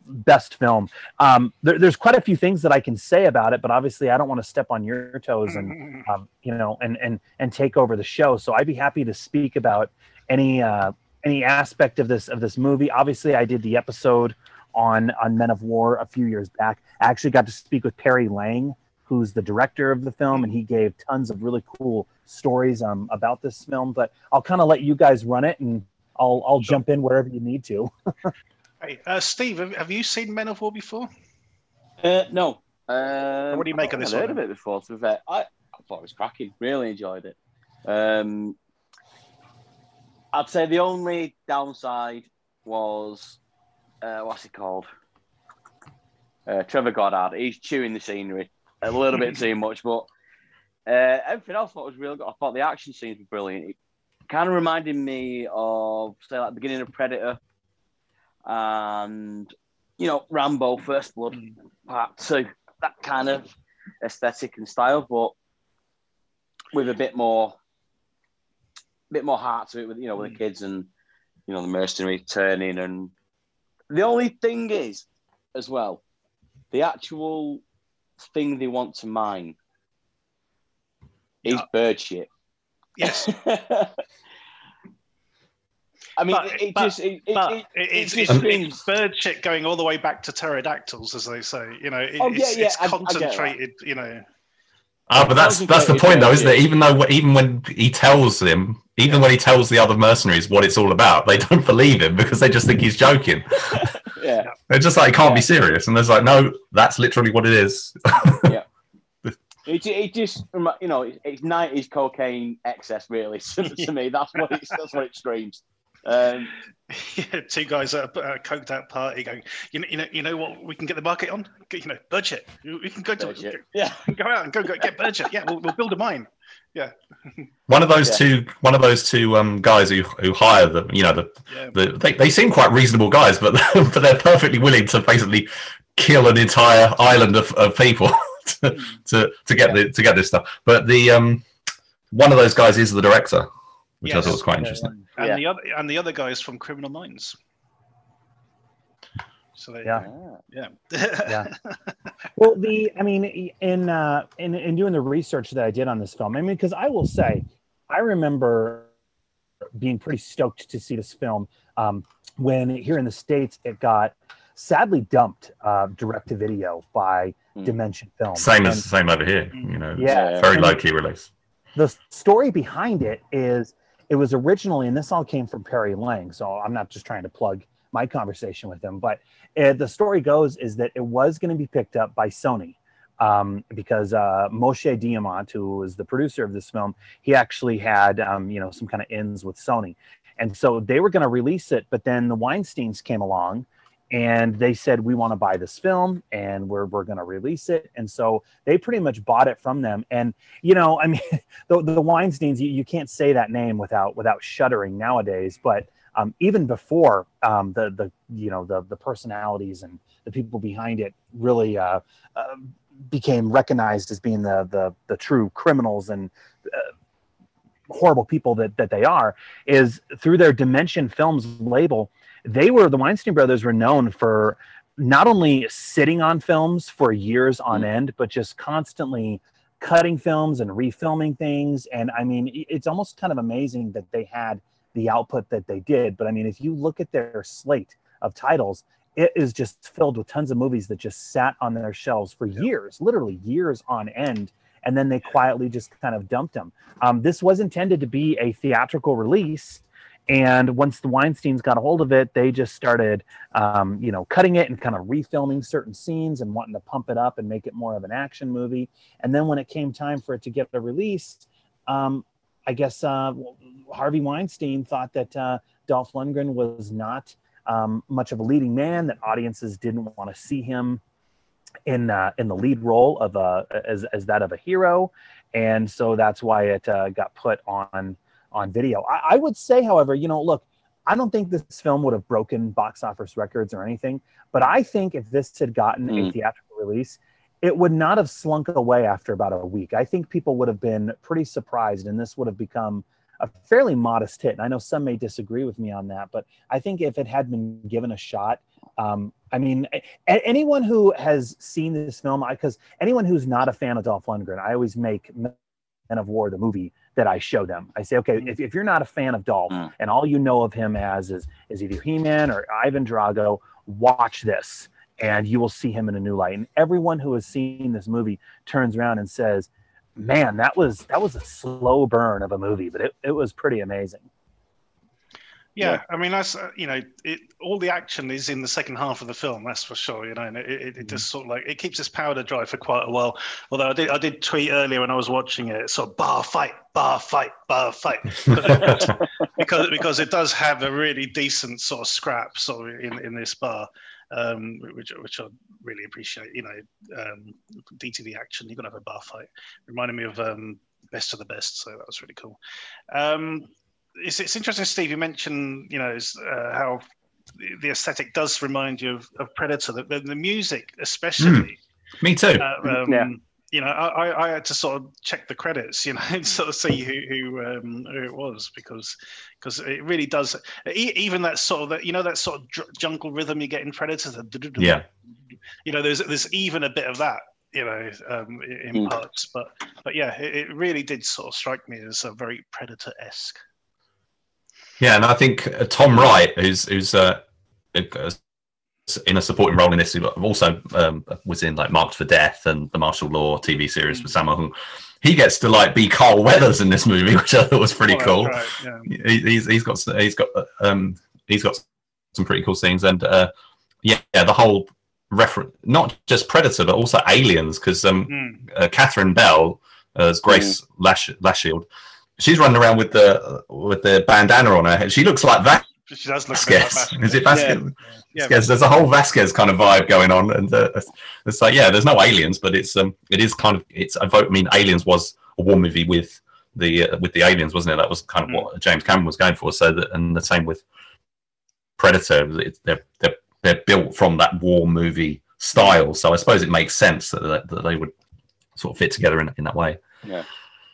best film. Um, there, there's quite a few things that I can say about it, but obviously I don't want to step on your toes and um, you know and and and take over the show. So I'd be happy to speak about any uh, any aspect of this of this movie. Obviously, I did the episode on on Men of War a few years back. I actually got to speak with Perry Lang, who's the director of the film, and he gave tons of really cool stories um, about this film. But I'll kind of let you guys run it, and I'll I'll Sure. jump in wherever you need to. Hey, uh, Steve, have, have you seen Men of War before? Uh, no. Um, What do you make I of this I've heard one, of it before. To be fair, I, I thought it was cracking. Really enjoyed it. Um, I'd say the only downside was uh, what's it called? Uh, Trevor Goddard. He's chewing the scenery a little bit too much, but uh, everything else I thought was really good. I thought the action scenes were brilliant. It kind of reminded me of, say, like the beginning of Predator and, you know, Rambo: First Blood Part Two. That kind of aesthetic and style, but with a bit more, bit more heart to it. With you know, with the kids and you know the mercenary turning. And the only thing is, as well, the actual thing they want to mine is Yeah. bird shit. Yes. I mean, But- it, it but- just it, it, But it, it- it's, it it's, just screams. it's bird shit going all the way back to pterodactyls, as they say. You know, it, Oh, yeah, it's, yeah, it's I- I get that. concentrated. You know, Ah, but that's that's the point, though, isn't it? Even though even when he tells them, even when he tells the other mercenaries what it's all about, they don't believe him because they just think he's joking. Yeah, They're just like, it can't Yeah. be serious, and there's like, no, that's literally what it is. it, it just remi- you know it, it's nineties cocaine excess, really. To, to me, that's what it's, that's what it screams. Um, yeah, two guys at a, a coked out party going, you know, you know, you know what we can get the market on? You know, bird shit. We can go to Bullshit. Yeah, go out and go, go get bird shit. Yeah, we'll, we'll build a mine. Yeah, One of those Yeah. two, one of those two um, guys who who hire them, you know, the, yeah. the they, they seem quite reasonable guys, but but they're perfectly willing to basically kill an entire island of, of people to, to to get the to get this stuff. But the um one of those guys is the director, which I Yes. thought was quite interesting. And Yeah. the other and the other guy is from Criminal Minds. So they, Yeah. yeah, Yeah. Well, the I mean, in uh, in in doing the research that I did on this film, I mean, because I will say, I remember being pretty stoked to see this film um, when here in the States it got sadly dumped uh, direct to video by Mm. Dimension Films. Same And as same over here, you know. Yeah. very And low key release. the story behind it is it was originally, and this all came from Perry Lang, so I'm not just trying to plug my conversation with him, but uh, the story goes is that it was going to be picked up by Sony um, because uh, Moshe Diamant, who was the producer of this film, he actually had um, you know some kind of ins with Sony, and so they were going to release it, but then the Weinsteins came along. And they said, we want to buy this film and we're, we're going to release it. And so they pretty much bought it from them. And, you know, I mean, the, the Weinsteins, you, you can't say that name without without shuddering nowadays. But um, even before um, the, the, you know, the, the personalities and the people behind it really uh, uh, became recognized as being the, the, the true criminals and uh, horrible people that, that they are, is through their Dimension Films label. They were, the Weinstein brothers were known for not only sitting on films for years on end, but just constantly cutting films and refilming things. And I mean, it's almost kind of amazing that they had the output that they did. But I mean, if you look at their slate of titles, it is just filled with tons of movies that just sat on their shelves for years, literally years on end. And then they quietly just kind of dumped them. Um, this was intended to be a theatrical release. And once the Weinsteins got a hold of it, they just started, um, you know, cutting it and kind of refilming certain scenes and wanting to pump it up and make it more of an action movie. And then when it came time for it to get a release, um, I guess uh, Harvey Weinstein thought that uh, Dolph Lundgren was not um, much of a leading man, that audiences didn't want to see him in uh, in the lead role of a as as that of a hero, and so that's why it uh, got put on. on video. I, I would say, however, you know, look, I don't think this film would have broken box office records or anything, but I think if this had gotten Mm. a theatrical release, it would not have slunk away after about a week. I think people would have been pretty surprised, and this would have become a fairly modest hit. And I know some may disagree with me on that, but I think if it had been given a shot, Um, I mean, a- anyone who has seen this film, because anyone who's not a fan of Dolph Lundgren, I always make Men of War the movie that I show them. I say, okay, if, if you're not a fan of Dolph Mm. and all you know of him as is, is either He-Man or Ivan Drago, watch this and you will see him in a new light. And everyone who has seen this movie turns around and says, man, that was that was a slow burn of a movie, but it, it was pretty amazing. Yeah, Yeah. I mean that's uh, you know it, all the action is in the second half of the film, that's for sure. You know, and it, it, it just sort of like it keeps its powder dry for quite a while. Although I did I did tweet earlier when I was watching it, sort of bar fight, bar fight, bar fight, because because, because it does have a really decent sort of scrap sort of in, in this bar, um, which which I really appreciate. You know, um, D T V action, you're gonna have a bar fight. Reminded me of um, Best of the Best, so that was really cool. Um, It's, it's interesting, Steve. You mentioned, you know, uh, how the aesthetic does remind you of, of Predator. The, the, the music, especially. Mm, me too. Uh, um, Yeah. You know, I, I had to sort of check the credits, you know, and sort of see who who, um, who it was because because it really does. Even that sort of that, you know, that sort of jungle rhythm you get in Predator. The, Yeah. You know, there's there's even a bit of that, you know, um, in Mm. parts. But but yeah, it, it really did sort of strike me as a very Predator-esque. Yeah, and I think uh, Tom Wright, who's who's uh, in a supporting role in this, who also um, was in like Marked for Death and the Martial Law T V series with Sammo Hung. He gets to like be Carl Weathers in this movie, which I thought was pretty Oh, cool. right, yeah. He, he's he's got he's got um he's got some pretty cool scenes, and uh, yeah, yeah, the whole reference, not just Predator but also Aliens, because um Mm. uh, Catherine Bell as Grace mm. Lash Lashield. She's running around with the with the bandana on her head. She looks like that. She does look Vasquez. like Vasquez. Is it Vasquez? Yeah. Yeah. Vasquez. There's a whole Vasquez kind of vibe going on, and uh, it's like, yeah, there's no aliens, but it's um, it is kind of it's a vote. I mean, Aliens was a war movie with the uh, with the aliens, wasn't it? That was kind of Mm. what James Cameron was going for. So that, and the same with Predator. It's, they're they're they're built from that war movie style. So I suppose it makes sense that that, that they would sort of fit together in in that way. Yeah.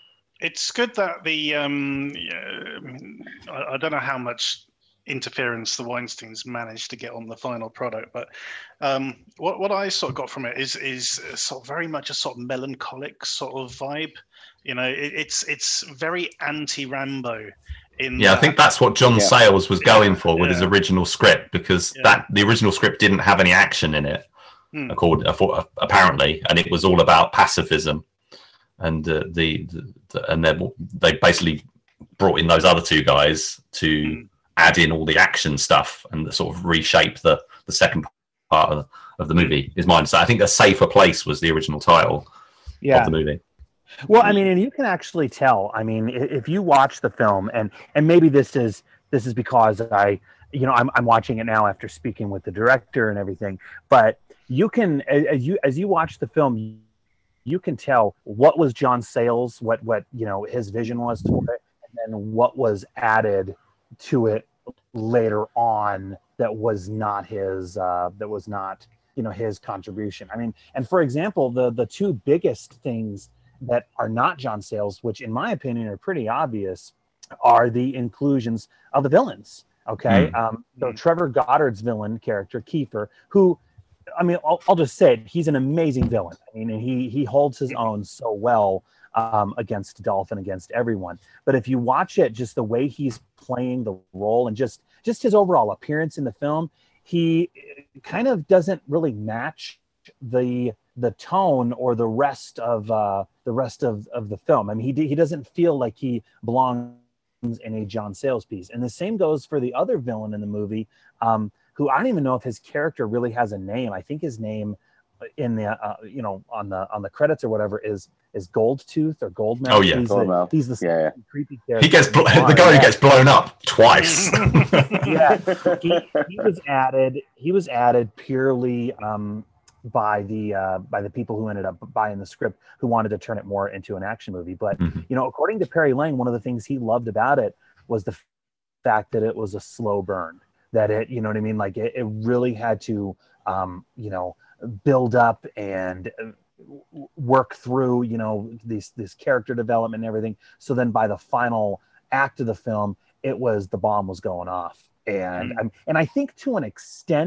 It's good that the um, yeah, I, mean, I, I don't know how much interference the Weinsteins managed to get on the final product, but um, what what I sort of got from it is is sort of very much a sort of melancholic sort of vibe. You know, it, it's it's very anti-Rambo. In Yeah, that. I think that's what John Yeah. Sayles was going for with Yeah. his original script, because Yeah. that the original script didn't have any action in it, Hmm. according, apparently, and it was all about pacifism. And uh, the, the, the and then they basically brought in those other two guys to Mm. add in all the action stuff and sort of reshape the, the second part of, of the movie. Is mine. So I think A Safer Place was the original title Yeah. of the movie. Well, I mean, and you can actually tell. I mean, i- if you watch the film, and and maybe this is this is because I, you know, I'm I'm watching it now after speaking with the director and everything. But you can, a- as you as you watch the film, you can tell what was John Sayles, what what you know his vision was for it, and then what was added to it later on that was not his uh, that was not you know his contribution. I mean, and for example, the the two biggest things that are not John Sayles, which in my opinion are pretty obvious, are the inclusions of the villains. Okay, Mm. um, so Trevor Goddard's villain character Kiefer, who, I mean, I'll, I'll just say it, he's an amazing villain. I mean, and he he holds his own so well um, against Dolph and against everyone. But if you watch it, just the way he's playing the role and just just his overall appearance in the film, he kind of doesn't really match the the tone or the rest of uh, the rest of, of the film. I mean, he he doesn't feel like he belongs in a John Sayles piece. And the same goes for the other villain in the movie, um, who I don't even know if his character really has a name. I think his name in the uh, you know on the on the credits or whatever is is Goldtooth or Goldmouth. Oh, yeah. he's the, Goldmouth. he's the Yeah, yeah. creepy character. He gets bl- in the guy yeah. who gets blown up twice. yeah, he, he was added. He was added purely um, by the uh, by the people who ended up buying the script, who wanted to turn it more into an action movie. But Mhm. you know, according to Perry Lang, one of the things he loved about it was the f- fact that it was a slow burn. That it, you know what I mean, like it, it really had to, um, you know, build up and uh, w- work through, you know, this this character development and everything. So then by the final act of the film, it was the bomb was going off. And Mm. I'm, and I think to an extent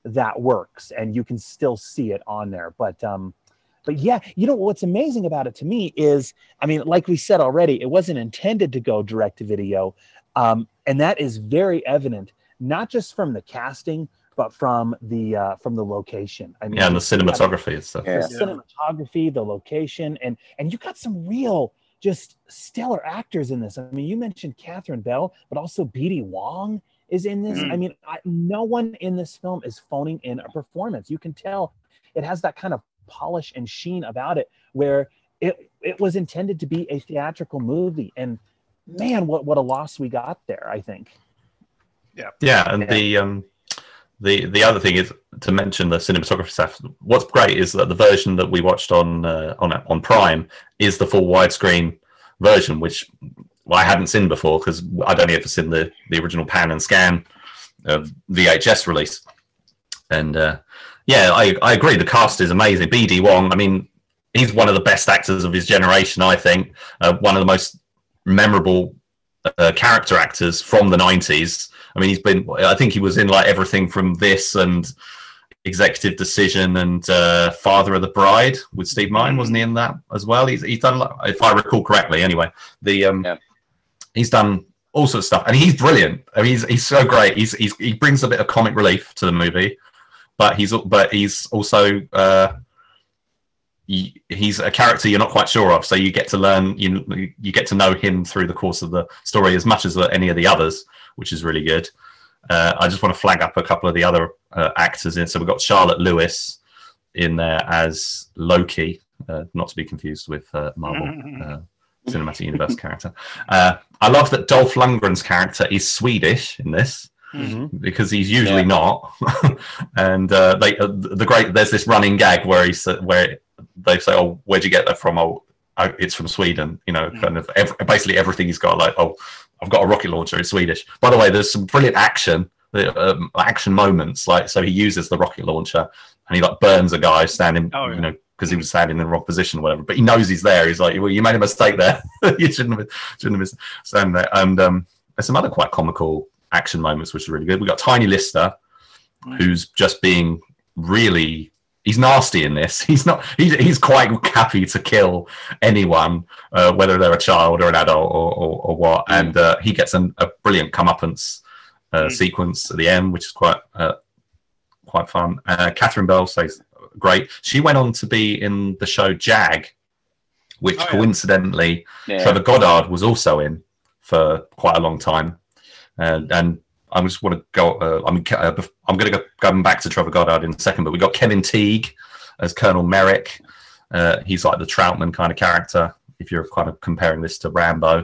that works, and you can still see it on there. But um, but yeah, you know what's amazing about it to me is, I mean, like we said already, it wasn't intended to go direct to video, um, and that is very evident, not just from the casting, but from the uh, from the location. I mean, yeah, and the cinematography and stuff. The yeah. cinematography, the location, and and you got some real just stellar actors in this. I mean, you mentioned Catherine Bell, but also B D Wong is in this. Mm. I mean, I, no one in this film is phoning in a performance. You can tell it has that kind of polish and sheen about it, where it it was intended to be a theatrical movie. And man, what what a loss we got there, I think. Yeah, yeah, and yeah. the um. The the other thing is to mention the cinematography stuff. What's great is that the version that we watched on uh, on on Prime is the full widescreen version, which I hadn't seen before because I'd only ever seen the, the original pan and scan uh, V H S release. And uh, yeah, I, I agree. The cast is amazing. B D Wong, I mean, he's one of the best actors of his generation, I think. Uh, one of the most memorable uh, character actors from the nineties. I mean, he's been, I think he was in like everything from this and Executive Decision and uh, Father of the Bride with Steve Martin, wasn't he in that as well? He's, he's done, if I recall correctly anyway, the um, yeah. he's done all sorts of stuff. And he's brilliant. I mean, he's, he's so great. He's, he's He brings a bit of comic relief to the movie, but he's, but he's also, uh, he, he's a character you're not quite sure of. So you get to learn, you, you get to know him through the course of the story as much as any of the others, which is really good. Uh, I just want to flag up a couple of the other uh, actors in. So we've got Charlotte Lewis in there as Loki, uh, not to be confused with uh, Marvel uh, Cinematic Universe character. Uh, I love that Dolph Lundgren's character is Swedish in this, mm-hmm. because he's usually yeah. not. And uh, they, uh, the great there's this running gag where he where they say, "Oh, where'd you get that from?" Oh, it's from Sweden. You know, mm-hmm. kind of every, basically everything he's got. Like, oh, I've got a rocket launcher in Swedish. By the way, there's some brilliant action, um, action moments. Like, so he uses the rocket launcher and he like burns a guy standing, oh, yeah. you know, because he was standing in the wrong position or whatever. But he knows he's there. He's like, well, you made a mistake there. You shouldn't have, shouldn't have been standing there. And um, there's some other quite comical action moments, which are really good. We've got Tiny Lister, mm. who's just being really... He's nasty in this. He's not. He's, he's quite happy to kill anyone, uh, whether they're a child or an adult or, or, or what. Mm. And uh, he gets an, a brilliant comeuppance uh, mm. sequence at the end, which is quite uh, quite fun. Uh, Catherine Bell says great. She went on to be in the show Jag, which oh, yeah. coincidentally yeah. Trevor Goddard was also in for quite a long time, and. and I just want to go. Uh, I mean, uh, I'm going to go going back to Trevor Goddard in a second, but we got Kevin Teague as Colonel Merrick. Uh, he's like the Troutman kind of character, if you're kind of comparing this to Rambo.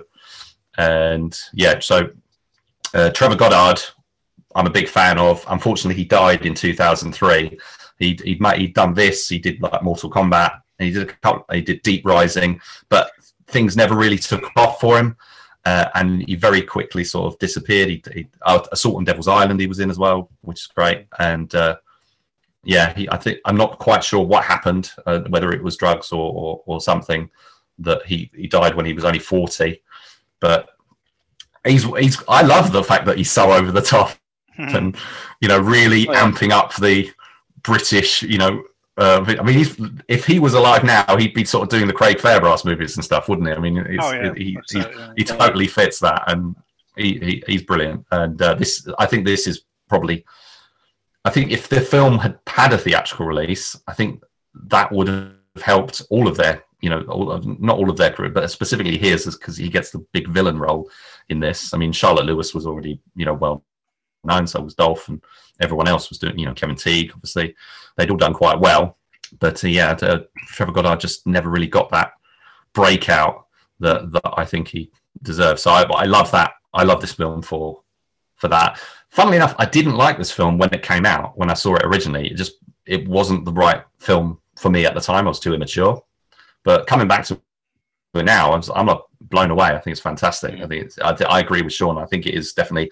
And yeah, so uh, Trevor Goddard, I'm a big fan of. Unfortunately, he died in two thousand three. He'd he'd, made, he'd done this. He did like Mortal Kombat. And he did a couple, he did Deep Rising, but things never really took off for him. Uh, and he very quickly sort of disappeared. He, he uh, Assault on Devil's Island he was in as well, which is great. And uh, yeah, he, I think I'm not quite sure what happened, uh, whether it was drugs or, or, or something, that he, he died when he was only forty. But he's he's I love the fact that he's so over the top and, you know, really oh, yeah. amping up the British, you know. Uh, I mean, he's, if he was alive now, he'd be sort of doing the Craig Fairbrass movies and stuff, wouldn't he? I mean, it's, oh, yeah. he, he, he, he totally fits that, and he, he he's brilliant. And uh, this, I think, this is probably. I think if the film had had a theatrical release, I think that would have helped all of their, you know, all of, not all of their crew, but specifically his, because he gets the big villain role in this. I mean, Charlotte Lewis was already, you know, well known, so was Dolph, and everyone else was doing, you know, Kevin Teague, obviously. They'd all done quite well. But uh, yeah, uh, Trevor Goddard just never really got that breakout that, that I think he deserves. So I, I love that. I love this film for for that. Funnily enough, I didn't like this film when it came out, when I saw it originally. It just, it wasn't the right film for me at the time. I was too immature. But coming back to it now, I'm, I'm not blown away. I think it's fantastic. I think it's, I, I agree with Sean. I think it is definitely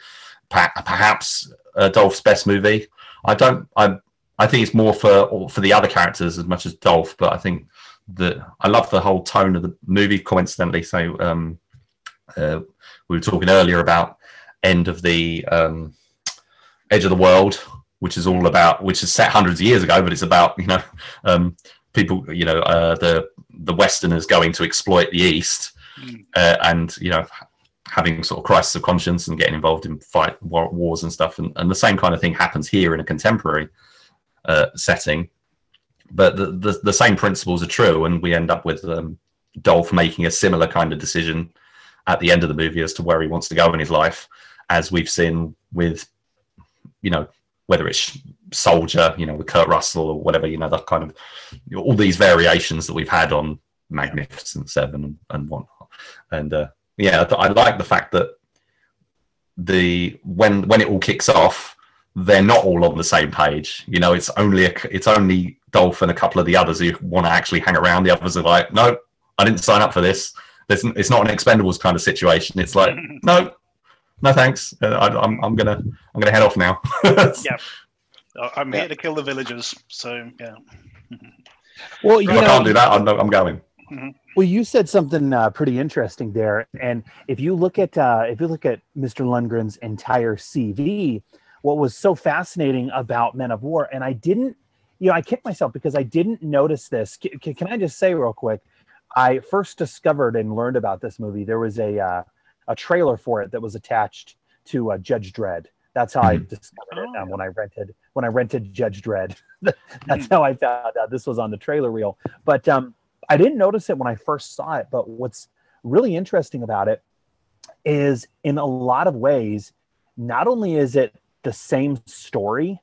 perhaps uh, Dolph's best movie. I don't. I. I think it's more for for the other characters as much as Dolph. But I think that I love the whole tone of the movie. Coincidentally, so um, uh, we were talking earlier about end of the um, Edge of the World which is all about, which is set hundreds of years ago, but it's about, you know, um, people, you know, uh, the the Westerners going to exploit the East, mm. uh, and you know, having sort of crisis of conscience and getting involved in fight war, wars and stuff, and, and the same kind of thing happens here in a contemporary uh, setting. But the, the the same principles are true, and we end up with um, Dolph making a similar kind of decision at the end of the movie as to where he wants to go in his life, as we've seen with, you know, whether it's Soldier, you know, with Kurt Russell or whatever, you know, that kind of, you know, all these variations that we've had on Magnificent Seven and, and whatnot. And uh, yeah, I like the fact that the when when it all kicks off, they're not all on the same page. You know, it's only a, it's only Dolph and a couple of the others who want to actually hang around. The others are like, no, I didn't sign up for this. There's, it's not an Expendables kind of situation. It's like, no, no thanks. Uh, I, I'm I'm gonna I'm gonna head off now. Yeah, I'm here yeah. to kill the villagers. So yeah. Well, you if know, I can't do that. I'm I'm going. Mm-hmm. Well, you said something uh, pretty interesting there, and if you look at uh, if you look at Mister Lundgren's entire C V, what was so fascinating about Men of War, and I didn't, you know, I kicked myself because I didn't notice this. C- can I just say real quick? I first discovered and learned about this movie. There was a uh, a trailer for it that was attached to uh, Judge Dredd. That's how I discovered it um, when I rented when I rented Judge Dredd. That's how I found out this was on the trailer reel. But um, I didn't notice it when I first saw it. But what's really interesting about it is, in a lot of ways, not only is it the same story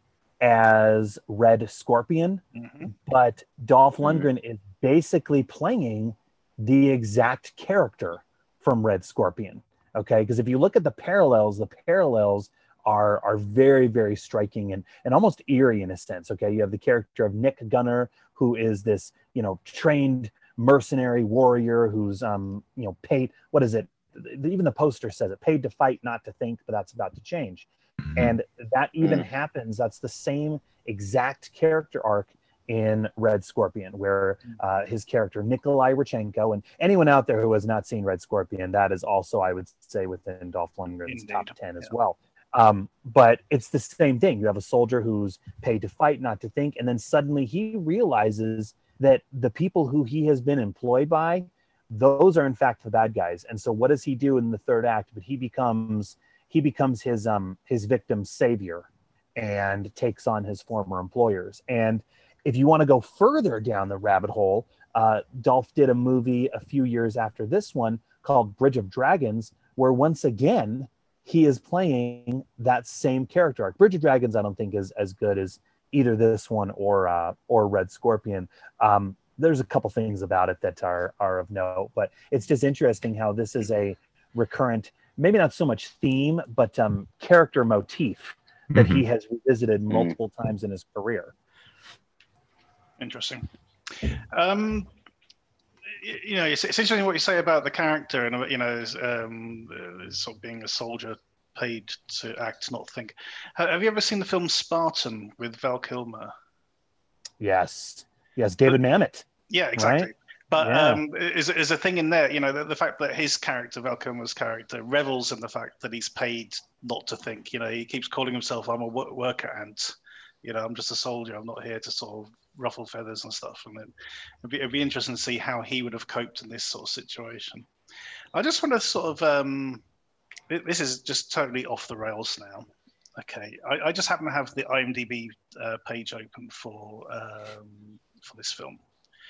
as Red Scorpion, mm-hmm. but Dolph Lundgren mm-hmm. is basically playing the exact character from Red Scorpion. Okay, because if you look at the parallels, the parallels are are very, very striking and, and almost eerie in a sense. Okay, you have the character of Nick Gunner, who is this, you know, trained mercenary warrior who's um you know paid, what is it? Even the poster says it, paid to fight, not to think, but that's about to change. And that even mm-hmm. happens. That's the same exact character arc in Red Scorpion, where uh, his character Nikolai Rachenko, and anyone out there who has not seen Red Scorpion, that is also, I would say, within Dolph Lundgren's Indeed. top ten yeah. as well. Um, but it's the same thing. You have a soldier who's paid to fight, not to think, and then suddenly he realizes that the people who he has been employed by, those are in fact the bad guys. And so what does he do in the third act? But he becomes he becomes his um his victim's savior and takes on his former employers. And if you want to go further down the rabbit hole, uh, Dolph did a movie a few years after this one called Bridge of Dragons, where once again, he is playing that same character arc. Bridge of Dragons, I don't think is as good as either this one or uh, or Red Scorpion. Um, there's a couple things about it that are are of note, but it's just interesting how this is a recurrent, maybe not so much theme, but um, character motif that mm-hmm. he has revisited multiple mm-hmm. times in his career. Interesting. Um, you know, it's, it's interesting what you say about the character, and you know, um, sort of being a soldier paid to act, not think. Have you ever seen the film Spartan with Val Kilmer? Yes, yes, David but, Mamet. Yeah, exactly. Right? But yeah. um, is is a thing in there, you know, the, the fact that his character, Val Kilmer's character, revels in the fact that he's paid not to think. You know, he keeps calling himself, "I'm a worker ant." You know, I'm just a soldier. I'm not here to sort of ruffle feathers and stuff. And then it'd be, it'd be interesting to see how he would have coped in this sort of situation. I just want to sort of, um, this is just totally off the rails now. Okay, I, I just happen to have the IMDb uh, page open for um, for this film,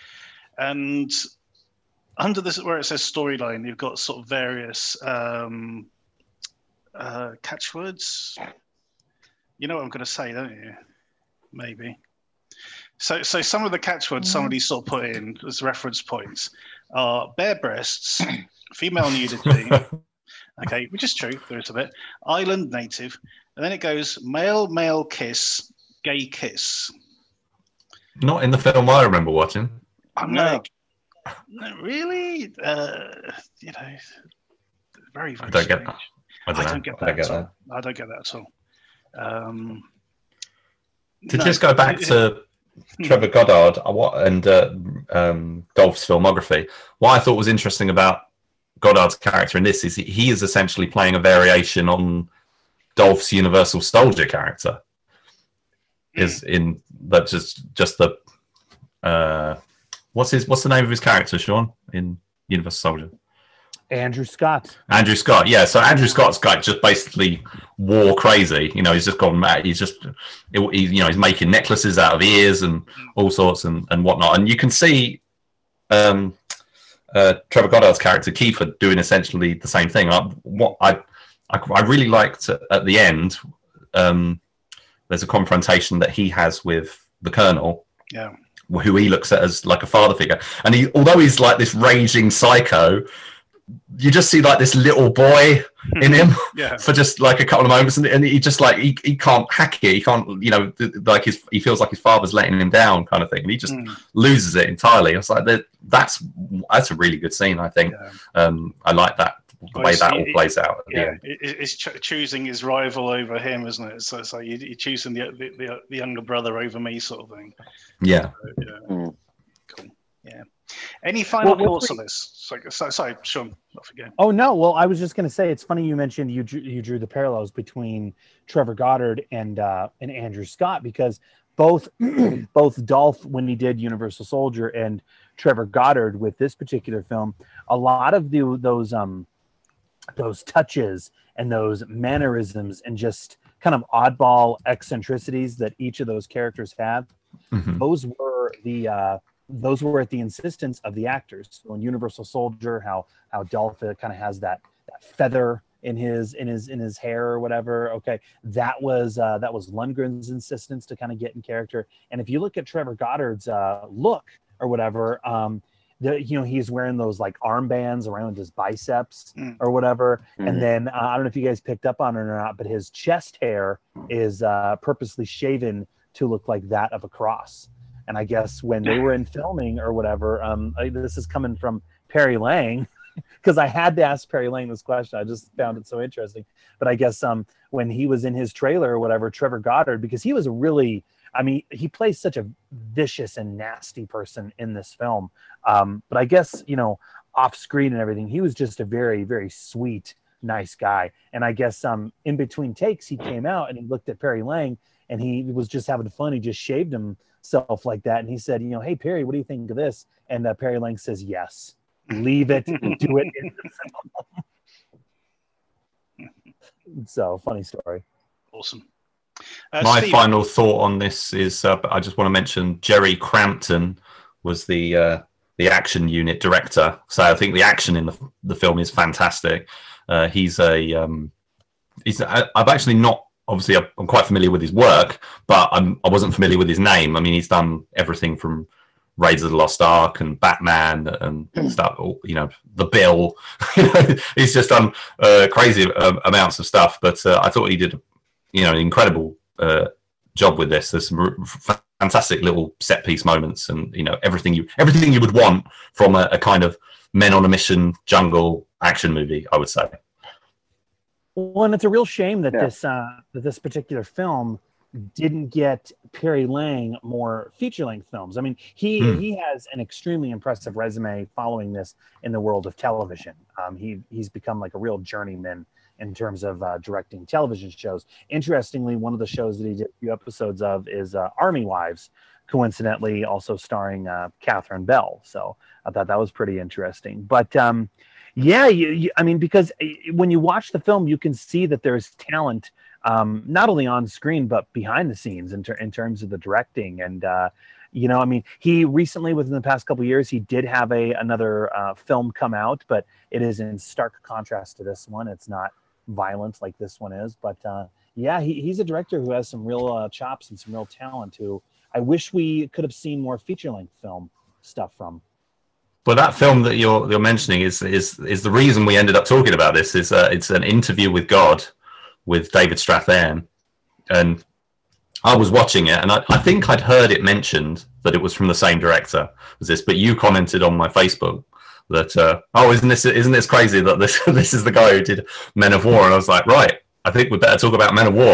and under this where it says storyline, you've got sort of various um, uh, catchwords. You know what I'm going to say, don't you? Maybe. So, so some of the catchwords somebody sort of put in as reference points are bare breasts, female nudity, okay, which is true, there is a bit, island native, and then it goes male, male kiss, gay kiss. Not in the film I remember watching. I'm no. Like, no, really? Uh, you know, very, very I don't strange. get that. I don't, I don't get that. I don't get at all. that. I don't get that at all. Um, to no, just go back it, to Trevor Goddard and uh, um, Dolph's filmography, what I thought was interesting about Goddard's character in this is he is essentially playing a variation on Dolph's Universal Soldier character. is in that just just the uh, what's his what's the name of his character, Sean, in Universal Soldier? Andrew Scott. Andrew Scott, yeah. So Andrew Scott's got just basically war crazy. You know, he's just gone mad. He's just, he, you know, he's making necklaces out of ears and all sorts and, and whatnot. And you can see um, uh, Trevor Goddard's character Kiefer doing essentially the same thing. I, what I, I, I really liked at the end. Um, there's a confrontation that he has with the Colonel. Yeah. Who he looks at as like a father figure, and he, although he's like this raging psycho, you just see like this little boy in him yeah. for just like a couple of moments, and, and he just like he, he can't hack it. He can't, you know, like his he feels like his father's letting him down, kind of thing, and he just mm. loses it entirely. It's like that, that's that's a really good scene. I think yeah. um, I like that the well, way that all plays out. At yeah, the end. It's ch- choosing his rival over him, isn't it? So it's like you, you're choosing the, the the younger brother over me, sort of thing. Yeah. So, yeah. Mm. Cool. Yeah. Any final well, thoughts pretty... on this? Sorry, sorry, sorry, Sean, not forget. Oh no, well, I was just going to say it's funny you mentioned you drew, you drew the parallels between Trevor Goddard and uh, and Andrew Scott, because both both Dolph when he did Universal Soldier and Trevor Goddard with this particular film, a lot of the those um those touches and those mannerisms and just kind of oddball eccentricities that each of those characters have, mm-hmm. those were the uh, those were at the insistence of the actors. So in Universal Soldier, how how Dolph kind of has that, that feather in his in his in his hair or whatever. Okay, that was uh, that was Lundgren's insistence to kind of get in character. And if you look at Trevor Goddard's uh, look or whatever, um, the, you know, he's wearing those like armbands around his biceps mm. or whatever. Mm-hmm. And then uh, I don't know if you guys picked up on it or not, but his chest hair is uh, purposely shaven to look like that of a cross. And I guess when they were in filming or whatever, um, I, this is coming from Perry Lang, because I had to ask Perry Lang this question. I just found it so interesting. But I guess um, when he was in his trailer or whatever, Trevor Goddard, because he was a really, I mean, he plays such a vicious and nasty person in this film. Um, but I guess, you know, off screen and everything, he was just a very, very sweet, nice guy. And I guess um, in between takes, he came out and he looked at Perry Lang and he was just having fun. He just shaved himself like that. And he said, you know, hey, Perry, what do you think of this? And uh, Perry Lang says, yes, leave it, do it in the film. So funny story. Awesome. Uh, My Steve. final thought on this is uh, I just want to mention Jerry Crampton was the uh, the action unit director. So I think the action in the the film is fantastic. Uh, he's a um, he's I, I've actually not obviously I'm quite familiar with his work, but I'm I wasn't familiar with his name. I mean, he's done everything from Raiders of the Lost Ark and Batman and mm. stuff. You know, The Bill. He's just done uh, crazy uh, amounts of stuff. But uh, I thought he did. You know, an incredible uh, job with this. There's some r- fantastic little set piece moments, and you know everything you everything you would want from a, a kind of men on a mission jungle action movie, I would say. Well, and it's a real shame that yeah. this uh, that this particular film didn't get Perry Lang more feature length films. I mean, he mm. he has an extremely impressive resume following this in the world of television. Um, he he's become like a real journeyman in terms of uh, directing television shows. Interestingly, one of the shows that he did a few episodes of is uh, Army Wives, coincidentally also starring uh, Catherine Bell. So I thought that was pretty interesting. But um, yeah, you, you, I mean, because when you watch the film, you can see that there's talent um, not only on screen, but behind the scenes in, ter- in terms of the directing. And, uh, you know, I mean, he recently, within the past couple of years, he did have a another uh, film come out, but it is in stark contrast to this one. It's not violent like this one is, but uh yeah he, he's a director who has some real uh, chops and some real talent who I wish we could have seen more feature-length film stuff from. Well, that film that you're you're mentioning is is is the reason we ended up talking about this. Is uh, it's an interview with God with David Strathairn, and I was watching it and I, I think I'd heard it mentioned that it was from the same director as this, but you commented on my Facebook that uh, oh isn't this isn't this crazy that this this is the guy who did Men of War, and I was like, right, I think we better talk about Men of War.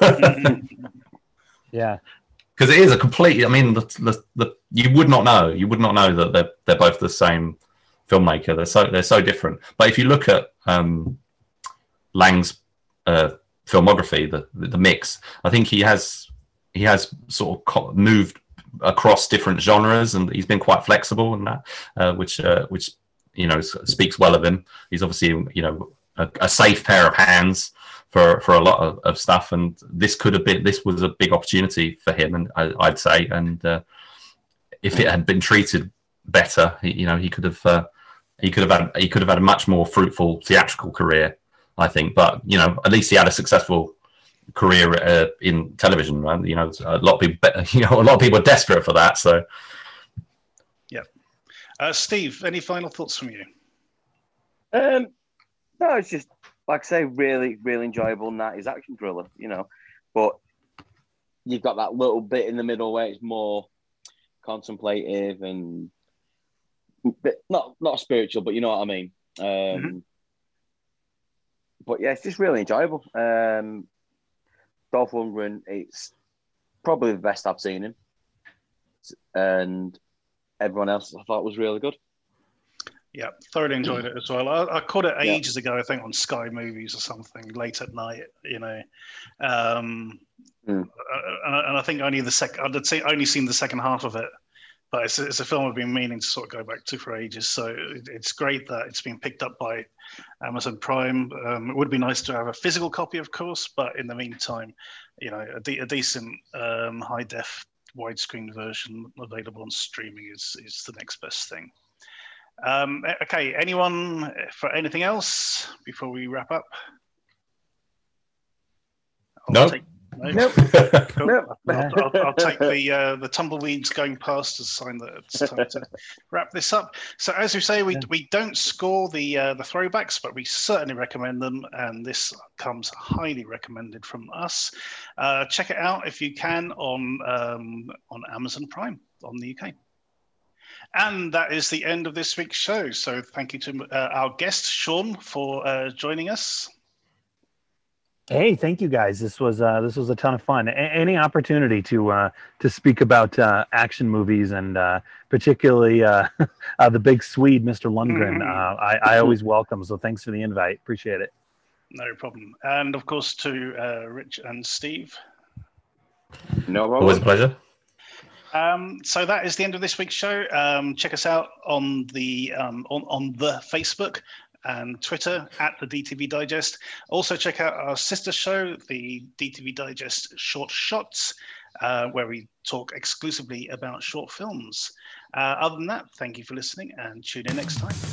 Yeah, because it is a complete. I mean, the, the the you would not know you would not know that they're they're both the same filmmaker. They're so they're so different. But if you look at um, Lang's uh, filmography, the, the the mix, I think he has he has sort of co- moved across different genres, and he's been quite flexible in that, uh, which uh, which you know speaks well of him. He's obviously you know a, a safe pair of hands for for a lot of, of stuff, and this could have been this was a big opportunity for him, and I, I'd say, and uh, if it had been treated better, he, you know, he could have uh, he could have had he could have had a much more fruitful theatrical career, I think. But you know, at least he had a successful career uh, in television. Right? You know, a lot of people, you know, a lot of people are desperate for that. So, yeah. Uh, Steve, any final thoughts from you? Um, no, it's just like I say, really, really enjoyable nineties action thriller. You know, but you've got that little bit in the middle where it's more contemplative and not not spiritual, but you know what I mean. Um, mm-hmm. But yeah, it's just really enjoyable. Um, Dolph Lundgren, it's probably the best I've seen him, and everyone else I thought was really good. Yeah, thoroughly enjoyed it as well. I, I caught it ages yeah. ago, I think, on Sky Movies or something, late at night. You know, um, mm. and, and I think only the second. I'd say only seen the second half of it, but it's, it's a film I've been meaning to sort of go back to for ages. So it, it's great that it's been picked up by Amazon Prime. Um, it would be nice to have a physical copy, of course, but in the meantime, you know, a, de- a decent um, high def widescreen version available on streaming is is the next best thing. Um, okay, anyone for anything else before we wrap up? No. Take, no. Nope. Cool. Nope. I'll, I'll, I'll take the uh, the tumbleweeds going past as a sign that it's time to wrap this up. So, as we say, we we don't score the uh, the throwbacks, but we certainly recommend them, and this comes highly recommended from us. Uh, check it out if you can on um, on Amazon Prime on the U K. And that is the end of this week's show. So thank you to uh, our guest, Sean, for uh, joining us. Hey, thank you guys. This was uh, this was a ton of fun. A- any opportunity to uh, to speak about uh, action movies and uh, particularly uh, uh, the big Swede, Mister Lundgren, mm. uh, I, I always welcome. So thanks for the invite. Appreciate it. No problem. And of course to uh, Rich and Steve. No problem. Always a pleasure. Um, so that is the end of this week's show. Um, check us out on the um, on, on the Facebook and Twitter at the D T V Digest. Also check out our sister show, the D T V Digest Short Shots, uh, where we talk exclusively about short films. Uh, other than that, thank you for listening and tune in next time.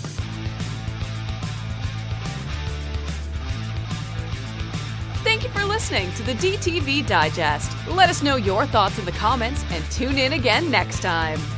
Thank you for listening to the D T V Digest. Let us know your thoughts in the comments and tune in again next time.